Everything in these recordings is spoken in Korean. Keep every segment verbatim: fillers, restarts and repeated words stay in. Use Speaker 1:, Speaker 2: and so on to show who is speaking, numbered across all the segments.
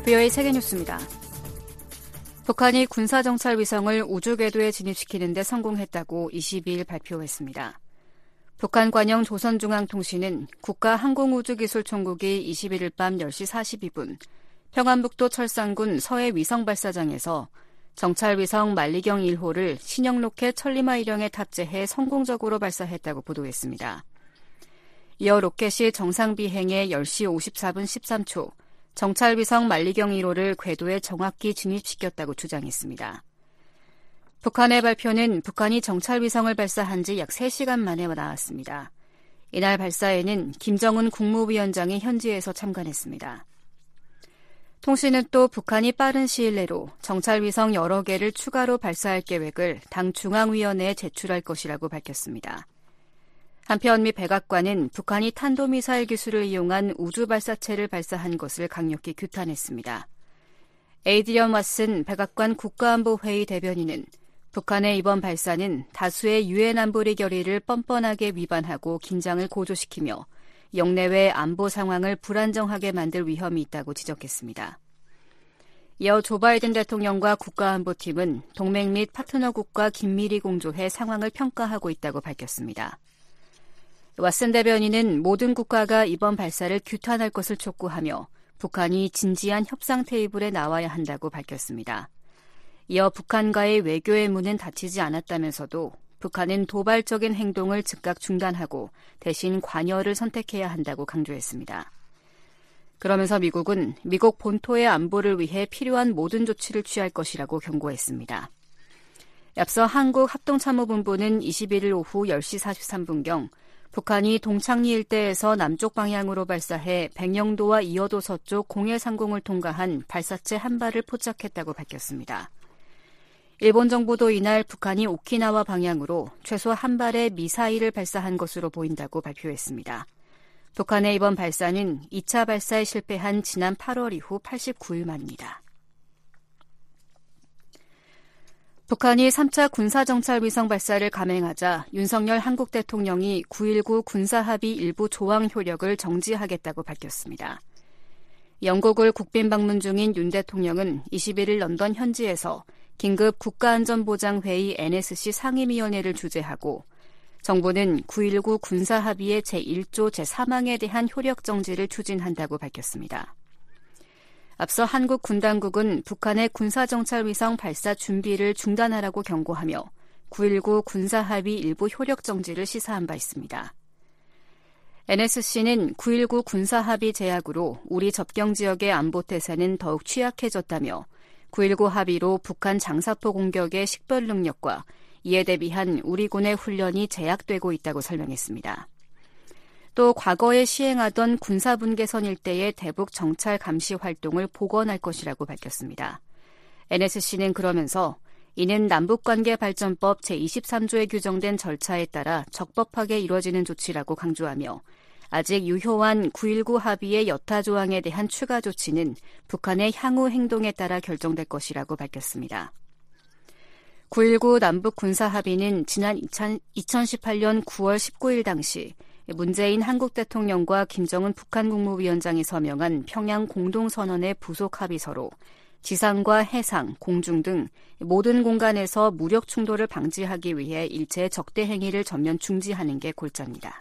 Speaker 1: 브이오에이 세계뉴스입니다. 북한이 군사정찰 위성을 우주궤도에 진입시키는 데 성공했다고 이십이일 발표했습니다. 북한 관영 조선중앙통신은 국가항공우주기술총국이 이십일일 밤 열 시 사십이 분 평안북도 철산군 서해 위성발사장에서 정찰위성 만리경 일 호를 신형로켓 천리마 일형에 탑재해 성공적으로 발사했다고 보도했습니다. 이어 로켓이 정상 비행에 열 시 오십사 분 십삼 초 정찰위성 만리경 일 호를 궤도에 정확히 진입시켰다고 주장했습니다. 북한의 발표는 북한이 정찰위성을 발사한 지 약 세 시간 만에 나왔습니다. 이날 발사에는 김정은 국무위원장이 현지에서 참관했습니다. 통신은 또 북한이 빠른 시일 내로 정찰위성 여러 개를 추가로 발사할 계획을 당 중앙위원회에 제출할 것이라고 밝혔습니다. 한편 미 백악관은 북한이 탄도미사일 기술을 이용한 우주발사체를 발사한 것을 강력히 규탄했습니다. 에이드리언 왓슨 백악관 국가안보회의 대변인은 북한의 이번 발사는 다수의 유엔 안보리 결의를 뻔뻔하게 위반하고 긴장을 고조시키며 영내외 안보 상황을 불안정하게 만들 위험이 있다고 지적했습니다. 이어 조 바이든 대통령과 국가안보팀은 동맹 및 파트너국과 긴밀히 공조해 상황을 평가하고 있다고 밝혔습니다. 왓슨 대변인은 모든 국가가 이번 발사를 규탄할 것을 촉구하며 북한이 진지한 협상 테이블에 나와야 한다고 밝혔습니다. 이어 북한과의 외교의 문은 닫히지 않았다면서도 북한은 도발적인 행동을 즉각 중단하고 대신 관여를 선택해야 한다고 강조했습니다. 그러면서 미국은 미국 본토의 안보를 위해 필요한 모든 조치를 취할 것이라고 경고했습니다. 앞서 한국합동참모본부는 이십일일 오후 열 시 사십삼 분경 북한이 동창리 일대에서 남쪽 방향으로 발사해 백령도와 이어도 서쪽 공해상공을 통과한 발사체 한 발을 포착했다고 밝혔습니다. 일본 정부도 이날 북한이 오키나와 방향으로 최소 한 발의 미사일을 발사한 것으로 보인다고 발표했습니다. 북한의 이번 발사는 이 차 발사에 실패한 지난 팔월 이후 팔십구 일 만입니다. 북한이 삼 차 군사정찰 위성 발사를 감행하자 윤석열 한국 대통령이 구일구 군사합의 일부 조항 효력을 정지하겠다고 밝혔습니다. 영국을 국빈 방문 중인 윤 대통령은 이십일일 런던 현지에서 긴급 국가안전보장회의 엔에스씨 상임위원회를 주재하고 정부는 구일구 군사합의의 제일 조 제삼 항에 대한 효력 정지를 추진한다고 밝혔습니다. 앞서 한국 군 당국은 북한의 군사정찰 위성 발사 준비를 중단하라고 경고하며 구일구 군사합의 일부 효력 정지를 시사한 바 있습니다. 엔에스씨는 구일구 군사합의 제약으로 우리 접경 지역의 안보 태세는 더욱 취약해졌다며 구일구 합의로 북한 장사포 공격의 식별 능력과 이에 대비한 우리 군의 훈련이 제약되고 있다고 설명했습니다. 또 과거에 시행하던 군사분계선 일대의 대북 정찰 감시 활동을 복원할 것이라고 밝혔습니다. 엔에스씨는 그러면서 이는 남북관계발전법 제이십삼 조에 규정된 절차에 따라 적법하게 이뤄지는 조치라고 강조하며 아직 유효한 구일구 합의의 여타 조항에 대한 추가 조치는 북한의 향후 행동에 따라 결정될 것이라고 밝혔습니다. 구일구 남북군사합의는 지난 이천십팔년 구월 십구일 당시 문재인 한국 대통령과 김정은 북한 국무위원장이 서명한 평양 공동선언의 부속 합의서로 지상과 해상, 공중 등 모든 공간에서 무력 충돌을 방지하기 위해 일체의 적대 행위를 전면 중지하는 게 골자입니다.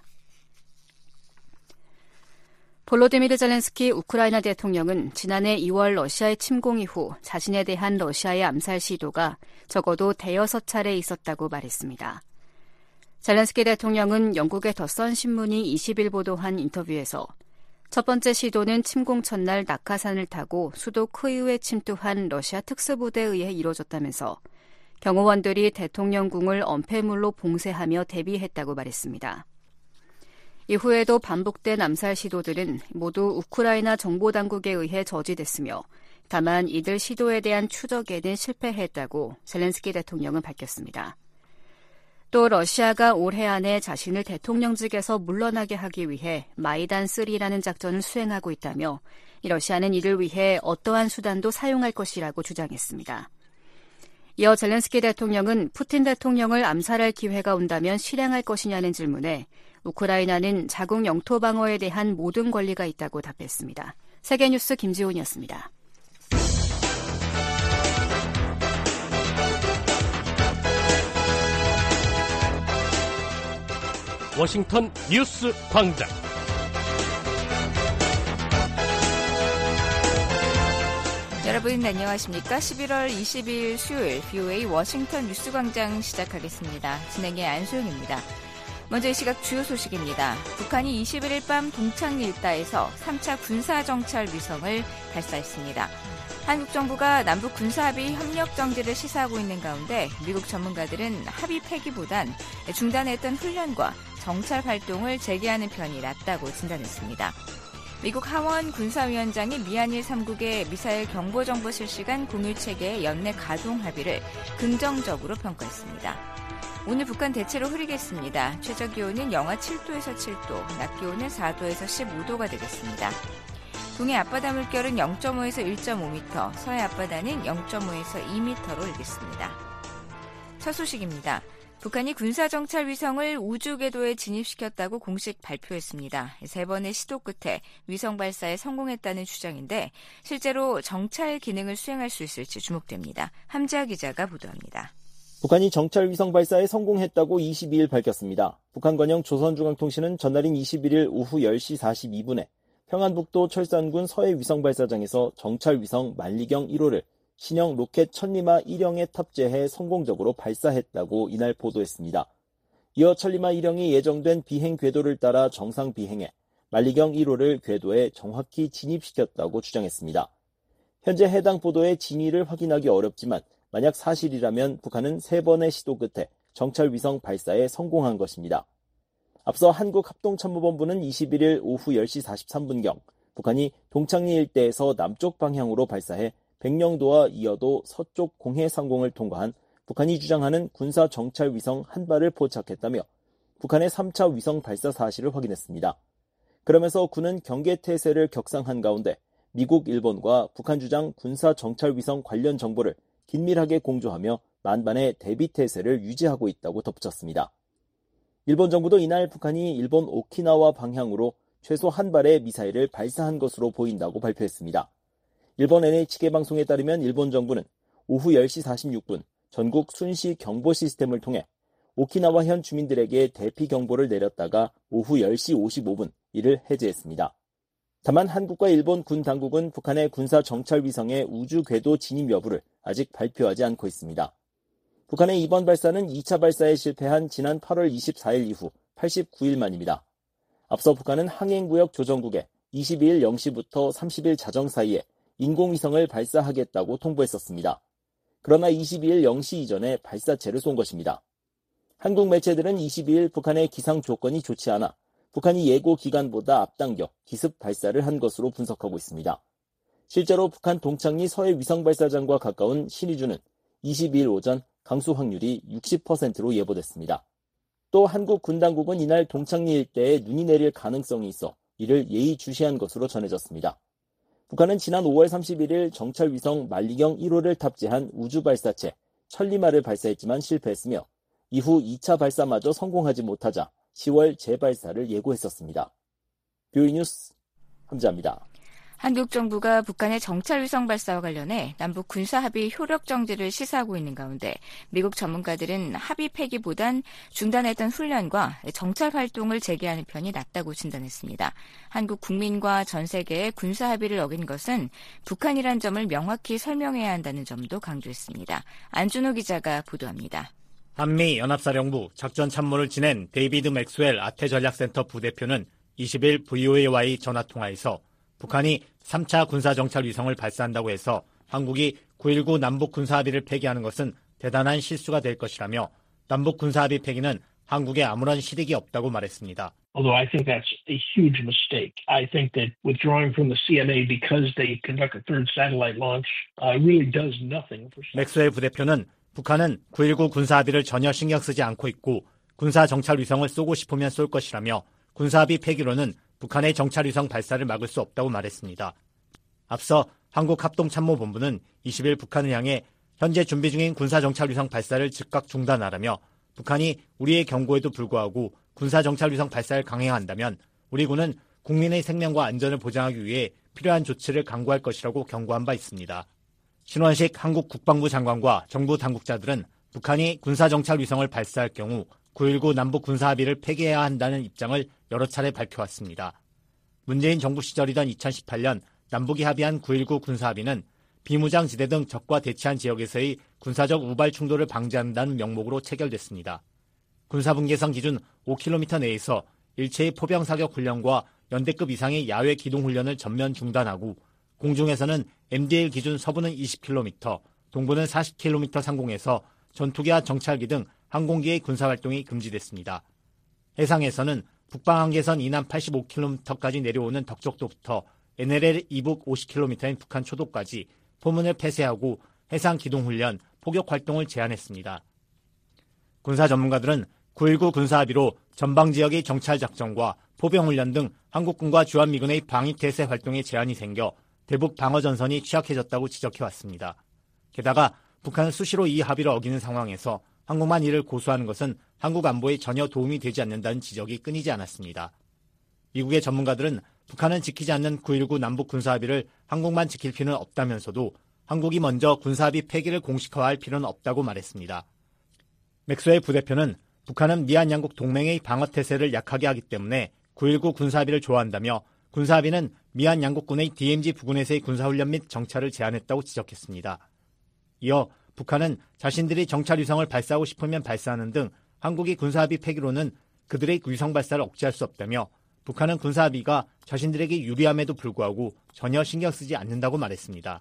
Speaker 1: 볼로디미르 젤렌스키 우크라이나 대통령은 지난해 이월 러시아의 침공 이후 자신에 대한 러시아의 암살 시도가 적어도 대여섯 차례 있었다고 말했습니다. 젤렌스키 대통령은 영국의 더선 신문이 이십일 보도한 인터뷰에서 첫 번째 시도는 침공 첫날 낙하산을 타고 수도 크이우에 침투한 러시아 특수부대에 의해 이뤄졌다면서 경호원들이 대통령궁을 엄폐물로 봉쇄하며 대비했다고 말했습니다. 이후에도 반복된 암살 시도들은 모두 우크라이나 정보당국에 의해 저지됐으며 다만 이들 시도에 대한 추적에는 실패했다고 젤렌스키 대통령은 밝혔습니다. 또 러시아가 올해 안에 자신을 대통령직에서 물러나게 하기 위해 마이단 삼라는 작전을 수행하고 있다며 러시아는 이를 위해 어떠한 수단도 사용할 것이라고 주장했습니다. 이어 젤렌스키 대통령은 푸틴 대통령을 암살할 기회가 온다면 실행할 것이냐는 질문에 우크라이나는 자국 영토 방어에 대한 모든 권리가 있다고 답했습니다. 세계뉴스 김지훈이었습니다.
Speaker 2: 워싱턴 뉴스 광장.
Speaker 3: 여러분 안녕하십니까? 십일월 이십일 수요일 브이오에이 워싱턴 뉴스 광장 시작하겠습니다. 진행의 안소영입니다. 먼저 이 시각 주요 소식입니다. 북한이 이십일 일 밤 동창리 일대에서 삼 차 군사정찰 위성을 발사했습니다. 한국 정부가 남북 군사합의 협력 정지를 시사하고 있는 가운데 미국 전문가들은 합의 폐기보단 중단했던 훈련과 정찰 활동을 재개하는 편이 낫다고 진단했습니다. 미국 하원 군사위원장이 미한일 삼 국의 미사일 경보정보 실시간 공유체계의 연내 가동 합의를 긍정적으로 평가했습니다. 오늘 북한 대체로 흐리겠습니다. 최저기온은 영하 칠 도에서 칠 도, 낮기온은 사 도에서 십오 도가 되겠습니다. 동해 앞바다 물결은 영 점 오에서 일 점 오 미터, 서해 앞바다는 영 점 오에서 이 미터로 일겠습니다. 첫 소식입니다. 북한이 군사정찰 위성을 우주궤도에 진입시켰다고 공식 발표했습니다. 세 번의 시도 끝에 위성 발사에 성공했다는 주장인데 실제로 정찰 기능을 수행할 수 있을지 주목됩니다. 함지아 기자가 보도합니다.
Speaker 4: 북한이 정찰 위성 발사에 성공했다고 이십이 일 밝혔습니다. 북한 관영 조선중앙통신은 전날인 이십일 일 오후 열 시 사십이 분에 평안북도 철산군 서해 위성 발사장에서 정찰 위성 만리경 일 호를 신형 로켓 천리마 일형에 탑재해 성공적으로 발사했다고 이날 보도했습니다. 이어 천리마 일형이 예정된 비행 궤도를 따라 정상 비행해 만리경 일 호를 궤도에 정확히 진입시켰다고 주장했습니다. 현재 해당 보도의 진위를 확인하기 어렵지만 만약 사실이라면 북한은 세 번의 시도 끝에 정찰 위성 발사에 성공한 것입니다. 앞서 한국합동참모본부는 이십일 일 오후 열 시 사십삼 분경 북한이 동창리 일대에서 남쪽 방향으로 발사해 백령도와 이어도 서쪽 공해 상공을 통과한 북한이 주장하는 군사 정찰 위성 한 발을 포착했다며 북한의 삼 차 위성 발사 사실을 확인했습니다. 그러면서 군은 경계태세를 격상한 가운데 미국, 일본과 북한 주장 군사 정찰 위성 관련 정보를 긴밀하게 공조하며 만반의 대비태세를 유지하고 있다고 덧붙였습니다. 일본 정부도 이날 북한이 일본 오키나와 방향으로 최소 한 발의 미사일을 발사한 것으로 보인다고 발표했습니다. 일본 엔에이치케이 방송에 따르면 일본 정부는 오후 열 시 사십육 분 전국 순시 경보 시스템을 통해 오키나와현 주민들에게 대피 경보를 내렸다가 오후 열 시 오십오 분 이를 해제했습니다. 다만 한국과 일본 군 당국은 북한의 군사 정찰 위성의 우주 궤도 진입 여부를 아직 발표하지 않고 있습니다. 북한의 이번 발사는 이 차 발사에 실패한 지난 팔월 이십사 일 이후 팔십구 일 만입니다. 앞서 북한은 항행구역 조정국에 이십이 일 영 시부터 삼십 일 자정 사이에 인공위성을 발사하겠다고 통보했었습니다. 그러나 이십이 일 영 시 이전에 발사체를 쏜 것입니다. 한국 매체들은 이십이 일 북한의 기상 조건이 좋지 않아 북한이 예고 기간보다 앞당겨 기습 발사를 한 것으로 분석하고 있습니다. 실제로 북한 동창리 서해 위성 발사장과 가까운 신의주는 이십이 일 오전 강수 확률이 육십 퍼센트로 예보됐습니다. 또 한국 군 당국은 이날 동창리 일대에 눈이 내릴 가능성이 있어 이를 예의주시한 것으로 전해졌습니다. 북한은 지난 오월 삼십일 일 정찰 위성 만리경 일 호를 탑재한 우주 발사체 천리마를 발사했지만 실패했으며 이후 이 차 발사마저 성공하지 못하자 시월 재발사를 예고했었습니다. 뷰이 뉴스 함지아입니다.
Speaker 3: 한국 정부가 북한의 정찰 위성 발사와 관련해 남북 군사합의 효력 정지를 시사하고 있는 가운데 미국 전문가들은 합의 폐기보단 중단했던 훈련과 정찰 활동을 재개하는 편이 낫다고 진단했습니다. 한국 국민과 전 세계의 군사합의를 어긴 것은 북한이란 점을 명확히 설명해야 한다는 점도 강조했습니다. 안준호 기자가 보도합니다.
Speaker 5: 한미연합사령부 작전참모를 지낸 데이비드 맥스웰 아태전략센터 부대표는 이십 일 브이오에이와의 전화통화에서 북한이 삼 차 군사정찰 위성을 발사한다고 해서 한국이 구일구 남북 군사합의를 폐기하는 것은 대단한 실수가 될 것이라며 남북 군사합의 폐기는 한국에 아무런 실익이 없다고 말했습니다.
Speaker 6: Although I think that's a huge mistake. I think that withdrawing from the 씨 엔 에이 because they conduct a third satellite launch uh, really does nothing for.
Speaker 5: 맥스웰 부대표는 북한은 구일구 군사합의를 전혀 신경 쓰지 않고 있고 군사정찰 위성을 쏘고 싶으면 쏠 것이라며 군사합의 폐기로는 북한의 정찰위성 발사를 막을 수 없다고 말했습니다. 앞서 한국합동참모본부는 이십 일 북한을 향해 현재 준비 중인 군사정찰위성 발사를 즉각 중단하라며 북한이 우리의 경고에도 불구하고 군사정찰위성 발사를 강행한다면 우리 군은 국민의 생명과 안전을 보장하기 위해 필요한 조치를 강구할 것이라고 경고한 바 있습니다. 신원식 한국 국방부 장관과 정부 당국자들은 북한이 군사정찰위성을 발사할 경우 구일구 남북 군사합의를 폐기해야 한다는 입장을 여러 차례 밝혀왔습니다. 문재인 정부 시절이던 이천십팔 년 남북이 합의한 구일구 군사합의는 비무장지대 등 적과 대치한 지역에서의 군사적 우발 충돌을 방지한다는 명목으로 체결됐습니다. 군사분계선 기준 오 킬로미터 내에서 일체의 포병 사격 훈련과 연대급 이상의 야외 기동 훈련을 전면 중단하고 공중에서는 엠디엘 기준 서부는 이십 킬로미터, 동부는 사십 킬로미터 상공에서 전투기와 정찰기 등 항공기의 군사활동이 금지됐습니다. 해상에서는 북방 한계선 이남 팔십오 킬로미터까지 내려오는 덕적도부터 엔엘엘 이북 오십 킬로미터인 북한 초도까지 포문을 폐쇄하고 해상 기동훈련, 포격활동을 제한했습니다. 군사 전문가들은 구일구 군사합의로 전방지역의 정찰작전과 포병훈련 등 한국군과 주한미군의 방위태세 활동에 제한이 생겨 대북 방어전선이 취약해졌다고 지적해왔습니다. 게다가 북한은 수시로 이 합의를 어기는 상황에서 한국만 이를 고수하는 것은 한국 안보에 전혀 도움이 되지 않는다는 지적이 끊이지 않았습니다. 미국의 전문가들은 북한은 지키지 않는 구일구 남북 군사합의를 한국만 지킬 필요는 없다면서도 한국이 먼저 군사합의 폐기를 공식화할 필요는 없다고 말했습니다. 맥스웰 부대표는 북한은 미한 양국 동맹의 방어태세를 약하게 하기 때문에 구일구 군사합의를 좋아한다며 군사합의는 미한 양국군의 디엠지 부근에서의 군사훈련 및 정찰을 제한했다고 지적했습니다. 이어 북한은 자신들이 정찰 위성을 발사하고 싶으면 발사하는 등 한국이 군사합의 폐기로는 그들의 위성 발사를 억제할 수 없다며 북한은 군사합의가 자신들에게 유리함에도 불구하고 전혀 신경 쓰지 않는다고 말했습니다.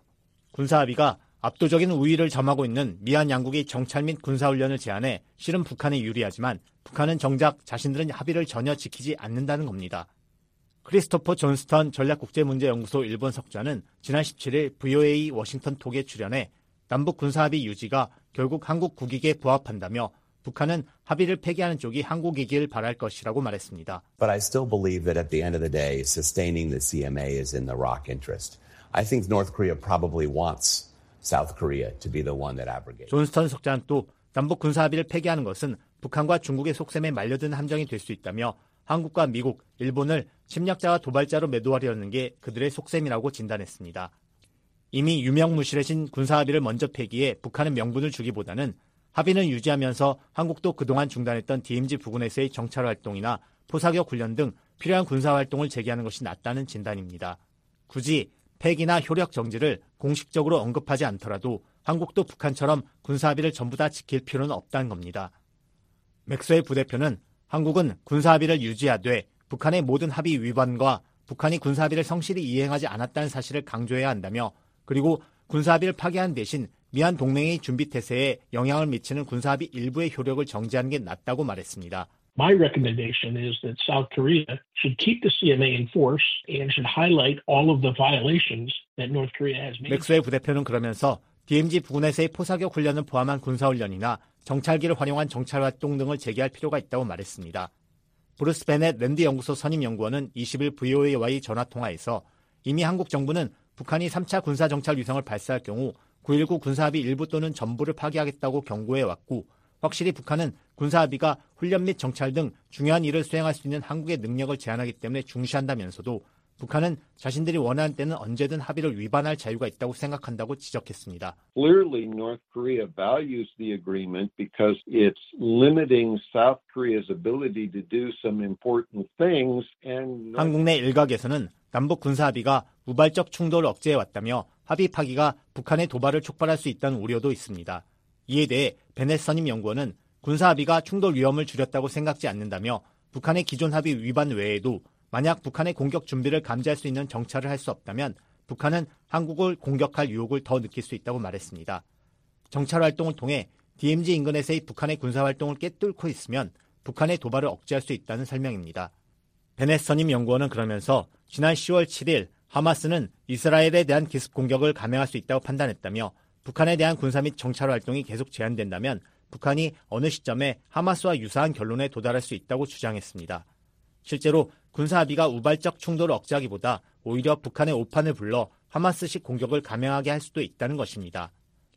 Speaker 5: 군사합의가 압도적인 우위를 점하고 있는 미한 양국의 정찰 및 군사훈련을 제한해 실은 북한에 유리하지만 북한은 정작 자신들은 합의를 전혀 지키지 않는다는 겁니다. 크리스토퍼 존스턴 전략국제문제연구소 일본 석좌는 지난 십칠일 브이오에이 워싱턴 톡에 출연해 남북 군사합의 유지가 결국 한국 국익에 부합한다며 북한은 합의를 폐기하는 쪽이 한국이길 바랄 것이라고 말했습니다.
Speaker 7: But I still believe that at the end of the day, sustaining the C M A is in the ROK interest. I think North Korea probably wants South Korea to be the one that abrogates.
Speaker 5: 존스턴 석자는 또 남북 군사합의를 폐기하는 것은 북한과 중국의 속셈에 말려든 함정이 될 수 있다며 한국과 미국, 일본을 침략자와 도발자로 매도하려는 게 그들의 속셈이라고 진단했습니다. 이미 유명무실해진 군사합의를 먼저 폐기해 북한은 명분을 주기보다는 합의는 유지하면서 한국도 그동안 중단했던 디엠지 부근에서의 정찰활동이나 포사격 훈련 등 필요한 군사활동을 재개하는 것이 낫다는 진단입니다. 굳이 폐기나 효력 정지를 공식적으로 언급하지 않더라도 한국도 북한처럼 군사합의를 전부 다 지킬 필요는 없다는 겁니다. 맥스웰 부대표는 한국은 군사합의를 유지하되 북한의 모든 합의 위반과 북한이 군사합의를 성실히 이행하지 않았다는 사실을 강조해야 한다며 그리고 군사합의를 파기한 대신 미한 동맹의 준비태세에 영향을 미치는 군사합의 일부의 효력을 정지하는 게 낫다고 말했습니다.
Speaker 6: My recommendation is that South Korea should keep the C M A in force and should highlight all of the violations that North Korea has made.
Speaker 5: 맥스웰 부대표는 그러면서 디엠지 부근에서의 포사격 훈련을 포함한 군사훈련이나 정찰기를 활용한 정찰활동 등을 재개할 필요가 있다고 말했습니다. 브루스 베넷 랜드 연구소 선임연구원은 이십일 브이오에이와의 전화통화에서 이미 한국 정부는 북한이 삼 차 군사정찰 위성을 발사할 경우 구일구 군사합의 일부 또는 전부를 파기하겠다고 경고해왔고 확실히 북한은 군사합의가 훈련 및 정찰 등 중요한 일을 수행할 수 있는 한국의 능력을 제한하기 때문에 중시한다면서도 북한은 자신들이 원하는 때는 언제든 합의를 위반할 자유가 있다고 생각한다고 지적했습니다.
Speaker 8: Clearly, North Korea values the agreement because it's limiting South Korea's ability to do some important things. And
Speaker 5: 한국 내 일각에서는 남북 군사합의가 우발적 충돌을 억제해왔다며 합의 파기가 북한의 도발을 촉발할 수 있다는 우려도 있습니다. 이에 대해 베넷 선임 연구원은 군사합의가 충돌 위험을 줄였다고 생각지 않는다며 북한의 기존 합의 위반 외에도 만약 북한의 공격 준비를 감지할 수 있는 정찰을 할 수 없다면 북한은 한국을 공격할 유혹을 더 느낄 수 있다고 말했습니다. 정찰 활동을 통해 디엠지 인근에서의 북한의 군사활동을 꿰뚫고 있으면 북한의 도발을 억제할 수 있다는 설명입니다. 베넷 선임 연구원은 그러면서 지난 시월 칠일 하마스는 이스라엘에 대한 기습 공격을 감행할 수 있다고 판단했다며 북한에 대한 군사 및 정찰 활동이 계속 제한된다면 북한이 어느 시점에 하마스와 유사한 결론에 도달할 수 있다고 주장했습니다. 실제로 군사합의가 우발적 충돌을 억제하기보다 오히려 북한의 오판을 불러 하마스식 공격을 감행하게 할 수도 있다는 것입니다.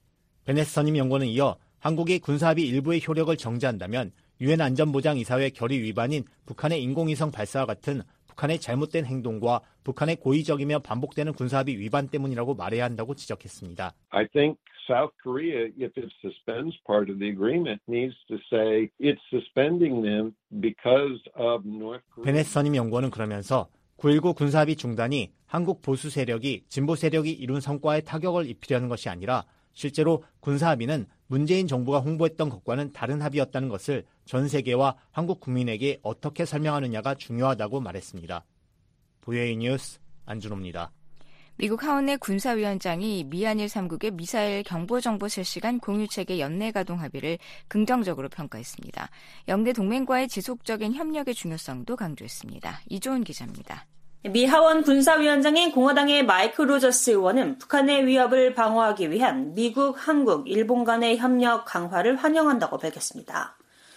Speaker 5: 베넷 선임 연구원은 이어 한국이 군사합의 일부의 효력을 정지한다면 유엔 안전보장이사회 결의 위반인 북한의 인공위성 발사와 같은 북한의 잘못된 행동과 북한의 고의적이며 반복되는 군사합의 위반 때문이라고 말해야 한다고 지적했습니다.
Speaker 8: I think South Korea, if it suspends part of the agreement, needs to say it's suspending them because of North Korea.
Speaker 5: 베넷 선임 연구원은 그러면서 구일구 군사합의 중단이 한국 보수 세력이 진보 세력이 이룬 성과에 타격을 입히려는 것이 아니라 실제로 군사합의는 문재인 정부가 홍보했던 것과는 다른 합의였다는 것을 전 세계와 한국 국민에게 어떻게 설명하느냐가 중요하다고 말했습니다. 브이오에이 뉴스 안준호입니다.
Speaker 3: 미국 하원의 군사위원장이 미한일 삼 국의 미사일 경보정보 실시간 공유체계 연내 가동 합의를 긍정적으로 평가했습니다. 영내 동맹과의 지속적인 협력의 중요성도 강조했습니다. 이조은 기자입니다.
Speaker 9: 미 하원 군사위원장인 공화당의 마이크 로저스 의원은 북한의 위협을 방어하기 위한 미국, 한국, 일본 간의 협력 강화를 환영한다고 밝혔습니다.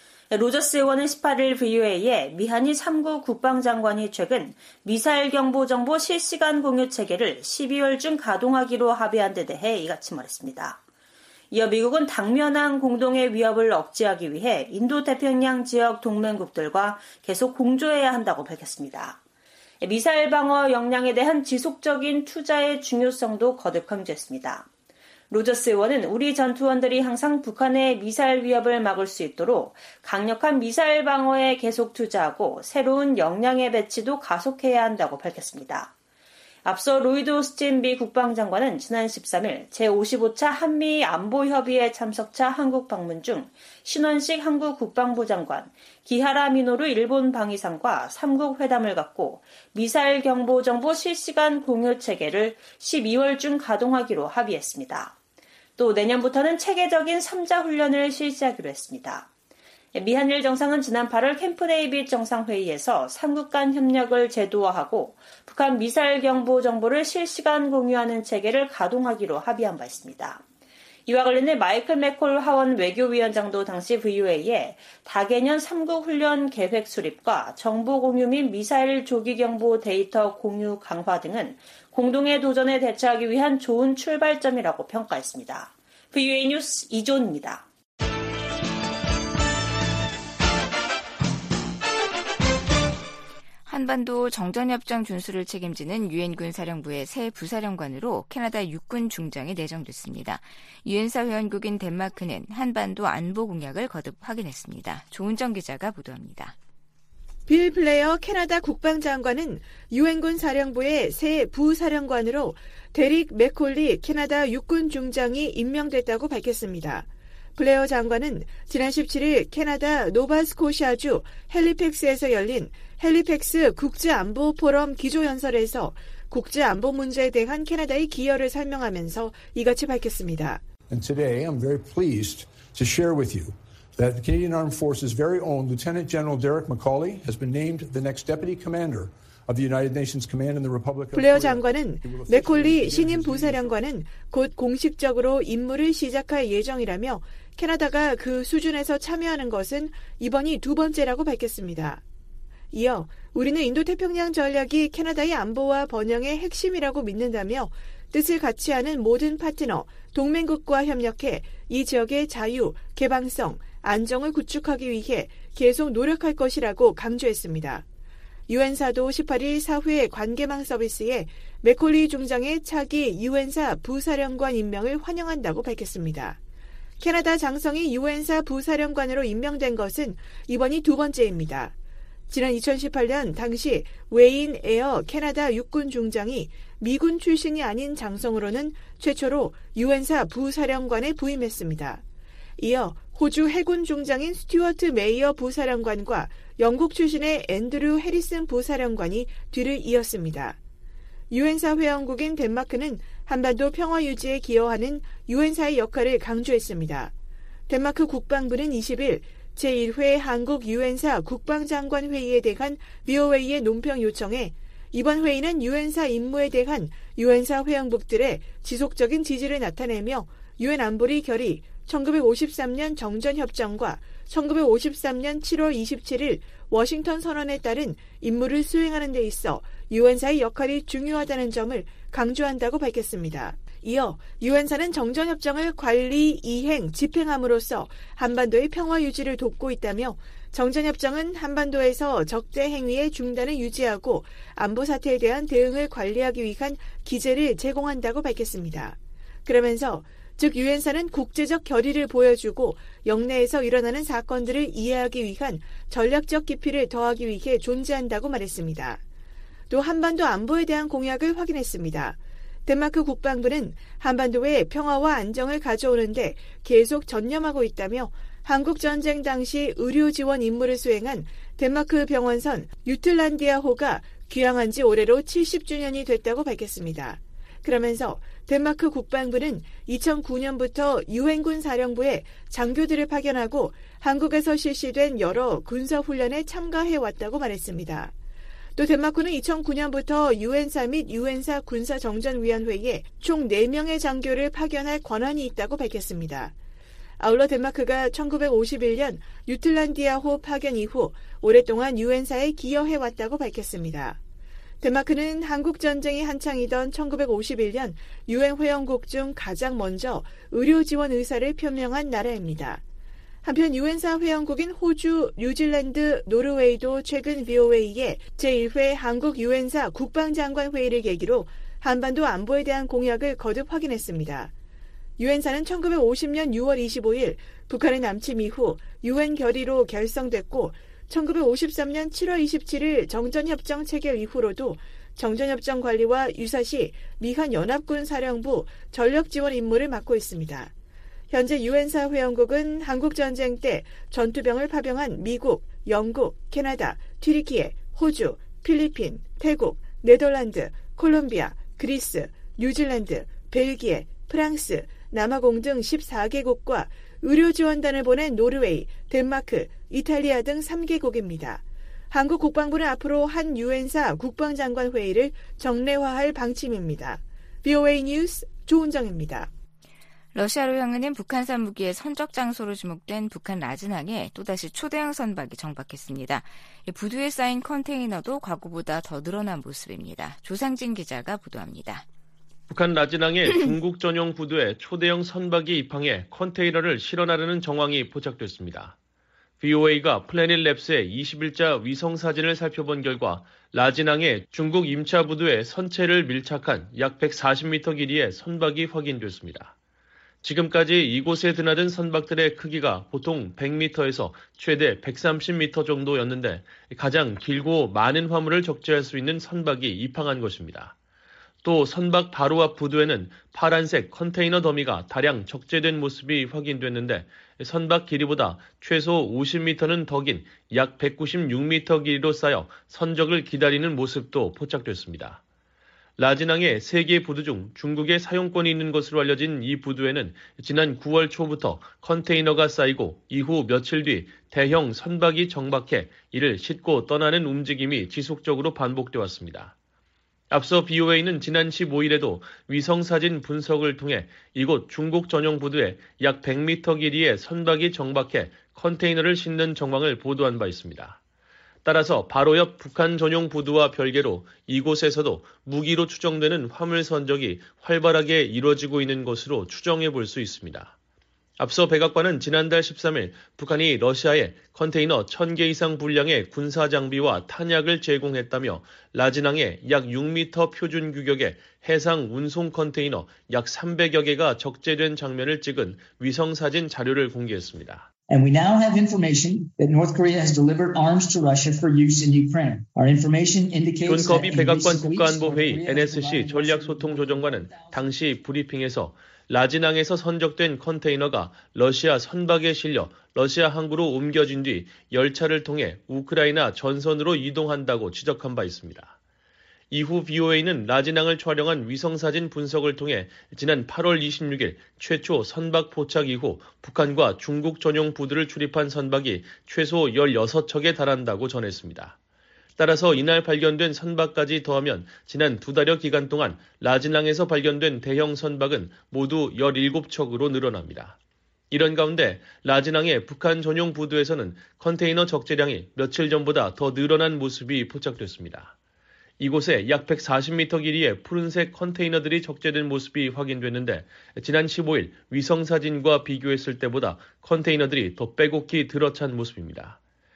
Speaker 9: 로저스 의원은 십팔일 브이오에이에 미한일 삼 국 국방장관이 최근 미사일 경보 정보 실시간 공유 체계를 십이월 중 가동하기로 합의한 데 대해 이같이 말했습니다. 이어 미국은 당면한 공동의 위협을 억제하기 위해 인도태평양 지역 동맹국들과 계속 공조해야 한다고 밝혔습니다. 미사일 방어 역량에 대한 지속적인 투자의 중요성도 거듭 강조했습니다. 로저스 의원은 우리 전투원들이 항상 북한의 미사일 위협을 막을 수 있도록 강력한 미사일 방어에 계속 투자하고 새로운 역량의 배치도 가속해야 한다고 밝혔습니다. 앞서 로이드 오스틴 미 국방장관은 지난 십삼일 제오십오 차 한미 안보협의회 참석차 한국 방문 중 신원식 한국 국방부 장관, 기하라 미노루 일본 방위상과 삼 국 회담을 갖고 미사일 경보 정보 실시간 공유 체계를 십이월 중 가동하기로 합의했습니다. 또 내년부터는 체계적인 삼 자 훈련을 실시하기로 했습니다. 미한일 정상은 지난 팔월 캠프 데이빗 정상회의에서 삼 국 간 협력을 제도화하고 북한 미사일 경보 정보를 실시간 공유하는 체계를 가동하기로 합의한 바 있습니다. 이와 관련해 마이클 맥콜 하원 외교위원장도 당시 브이오에이에 다개년 삼 국 훈련 계획 수립과 정보 공유 및 미사일 조기 경보 데이터 공유 강화 등은 공동의 도전에 대처하기 위한 좋은 출발점이라고 평가했습니다. 브이오에이 뉴스 이조은입니다.
Speaker 3: 한반도 정전협정 준수를 책임지는 유엔군 사령부의 새 부사령관으로 캐나다 육군 중장이 내정됐습니다. 유엔사 회원국인 덴마크는 한반도 안보 공약을 거듭 확인했습니다. 조은정 기자가 보도합니다.
Speaker 10: 빌 블레어 캐나다 국방장관은 유엔군 사령부의 새 부사령관으로 데릭 맥콜리 캐나다 육군 중장이 임명됐다고 밝혔습니다. 블레어 장관은 지난 십칠일 캐나다 노바스코샤주 헬리팩스에서 열린 헬리팩스 국제안보 포럼 기조연설에서 국제안보 문제에 대한 캐나다의 기여를 설명하면서 이같이 밝혔습니다.
Speaker 11: And today I'm very pleased to share with you that the Canadian Armed Forces' very own Lieutenant General Derek McCauley has been named the next Deputy Commander of the United Nations Command in the Republic of
Speaker 10: 블레어
Speaker 11: Korea.
Speaker 10: 장관은 맥콜리 신임 부사령관은 곧 공식적으로 임무를 시작할 예정이라며 캐나다가 그 수준에서 참여하는 것은 이번이 두 번째라고 밝혔습니다. 이어 우리는 인도태평양 전략이 캐나다의 안보와 번영의 핵심이라고 믿는다며 뜻을 같이 하는 모든 파트너, 동맹국과 협력해 이 지역의 자유, 개방성, 안정을 구축하기 위해 계속 노력할 것이라고 강조했습니다. 유엔사도 십팔일 사회 관계망 서비스에 맥콜리 중장의 차기 유엔사 부사령관 임명을 환영한다고 밝혔습니다. 캐나다 장성이 유엔사 부사령관으로 임명된 것은 이번이 두 번째입니다. 지난 이천십팔년 당시 웨인 에어 캐나다 육군 중장이 미군 출신이 아닌 장성으로는 최초로 유엔사 부사령관에 부임했습니다. 이어 호주 해군 중장인 스튜어트 메이어 부사령관과 영국 출신의 앤드류 해리슨 부사령관이 뒤를 이었습니다. 유엔사 회원국인 덴마크는 한반도 평화 유지에 기여하는 유엔사의 역할을 강조했습니다. 덴마크 국방부는 이십일 제일 회 한국 유엔사 국방장관 회의에 대한 브이오에이의 논평 요청에 이번 회의는 유엔사 임무에 대한 유엔사 회원국들의 지속적인 지지를 나타내며 유엔 안보리 결의 천구백오십삼년 정전협정과 천구백오십삼년 칠월 이십칠일 워싱턴 선언에 따른 임무를 수행하는 데 있어 유엔사의 역할이 중요하다는 점을 강조한다고 밝혔습니다. 이어 유엔사는 정전협정을 관리, 이행, 집행함으로써 한반도의 평화 유지를 돕고 있다며 정전협정은 한반도에서 적대 행위의 중단을 유지하고 안보 사태에 대한 대응을 관리하기 위한 기제를 제공한다고 밝혔습니다. 그러면서 즉 유엔사는 국제적 결의를 보여주고 영내에서 일어나는 사건들을 이해하기 위한 전략적 깊이를 더하기 위해 존재한다고 말했습니다. 또 한반도 안보에 대한 공약을 확인했습니다. 덴마크 국방부는 한반도의 평화와 안정을 가져오는데 계속 전념하고 있다며 한국전쟁 당시 의료 지원 임무를 수행한 덴마크 병원선 유틀란디아호가 귀향한 지 올해로 칠십 주년이 됐다고 밝혔습니다. 그러면서 덴마크 국방부는 이천구 년부터 유엔군 사령부에 장교들을 파견하고 한국에서 실시된 여러 군사훈련에 참가해왔다고 말했습니다. 또 덴마크는 이천구 년부터 유엔사 및 유엔사 군사정전위원회에 총 네 명의 장교를 파견할 권한이 있다고 밝혔습니다. 아울러 덴마크가 천구백오십일 년 유틀란디아호 파견 이후 오랫동안 유엔사에 기여해왔다고 밝혔습니다. 덴마크는 한국전쟁이 한창이던 천구백오십일 년 유엔 회원국 중 가장 먼저 의료 지원 의사를 표명한 나라입니다. 한편 유엔사 회원국인 호주, 뉴질랜드, 노르웨이도 최근 브이오에이의 제일 회 한국 유엔사 국방장관 회의를 계기로 한반도 안보에 대한 공약을 거듭 확인했습니다. 유엔사는 천구백오십 년 유월 이십오일 북한의 남침 이후 유엔 결의로 결성됐고 천구백오십삼 년 칠월 이십칠일 정전협정 체결 이후로도 정전협정 관리와 유사시 미한 연합군 사령부 전력지원 임무를 맡고 있습니다. 현재 유엔사 회원국은 한국전쟁 때 전투병을 파병한 미국, 영국, 캐나다, 튀르키예, 호주, 필리핀, 태국, 네덜란드, 콜롬비아, 그리스, 뉴질랜드, 벨기에, 프랑스, 남아공 등 십사 개국과 의료지원단을 보낸 노르웨이, 덴마크, 이탈리아 등 삼 개국입니다. 한국 국방부는 앞으로 한 유엔사 국방장관 회의를 정례화할 방침입니다. 브이오에이 뉴스 조은정입니다.
Speaker 3: 러시아로 향하는 북한산 무기의 선적 장소로 지목된 북한 라진항에 또다시 초대형 선박이 정박했습니다. 부두에 쌓인 컨테이너도 과거보다 더 늘어난 모습입니다. 조상진 기자가 보도합니다.
Speaker 2: 북한 라진항에 중국 전용 부두에 초대형 선박이 입항해 컨테이너를 실어나르는 정황이 포착됐습니다. 브이오에이가 플래닛랩스의 이십일자 위성 사진을 살펴본 결과 라진항의 중국 임차 부두에 선체를 밀착한 약 백사십 미터 길이의 선박이 확인됐습니다. 지금까지 이곳에 드나든 선박들의 크기가 보통 백 미터에서 최대 백삼십 미터 정도였는데 가장 길고 많은 화물을 적재할 수 있는 선박이 입항한 것입니다. 또 선박 바로 앞 부두에는 파란색 컨테이너 더미가 다량 적재된 모습이 확인됐는데 선박 길이보다 최소 오십 미터는 더 긴 약 백구십육 미터 길이로 쌓여 선적을 기다리는 모습도 포착됐습니다. 라진항의 세 개 부두 중 중국의 사용권이 있는 것으로 알려진 이 부두에는 지난 구월 초부터 컨테이너가 쌓이고 이후 며칠 뒤 대형 선박이 정박해 이를 싣고 떠나는 움직임이 지속적으로 반복돼 왔습니다. 앞서 브이오에이는 지난 십오일에도 위성사진 분석을 통해 이곳 중국 전용 부두에 약 백 미터 길이의 선박이 정박해 컨테이너를 싣는 정황을 보도한 바 있습니다. 따라서 바로 옆 북한 전용 부두와 별개로 이곳에서도 무기로 추정되는 화물 선적이 활발하게 이루어지고 있는 것으로 추정해 볼 수 있습니다. 앞서 백악관은 지난달 십삼일 북한이 러시아에 컨테이너 천 개 이상 분량의 군사 장비와 탄약을 제공했다며 라진항에 약 육 미터 표준 규격의 해상 운송 컨테이너 약 삼백여 개가 적재된 장면을 찍은 위성사진 자료를 공개했습니다.
Speaker 12: And we now have information that North Korea has delivered arms to Russia for use in Ukraine. Our information indicates
Speaker 2: 존
Speaker 12: that
Speaker 2: 커비
Speaker 12: in
Speaker 2: 백악관
Speaker 12: recent weeks,
Speaker 2: 국가안보회의 엔에스씨 전략소통조정관은 당시 브리핑에서 라진항에서 선적된 컨테이너가 러시아 선박에 실려 러시아 항구로 옮겨진 뒤 열차를 통해 우크라이나 전선으로 이동한다고 지적한 바 있습니다. 이후 브이오에이는 라진항을 촬영한 위성사진 분석을 통해 지난 팔월 이십육일 최초 선박 포착 이후 북한과 중국 전용 부두를 출입한 선박이 최소 열여섯 척에 달한다고 전했습니다. 따라서 이날 발견된 선박까지 더하면 지난 두 달여 기간 동안 라진항에서 발견된 대형 선박은 모두 열일곱 척으로 늘어납니다. 이런 가운데 라진항의 북한 전용 부두에서는 컨테이너 적재량이 며칠 전보다 더 늘어난 모습이 포착됐습니다. 이곳에 약 백사십 미터 길이의 푸른색 컨테이너들이 적재된 모습이 확인됐는데 지난 십오일 위성사진과 비교했을 때보다 컨테이너들이 더 빼곡히 들어찬 모습입니다.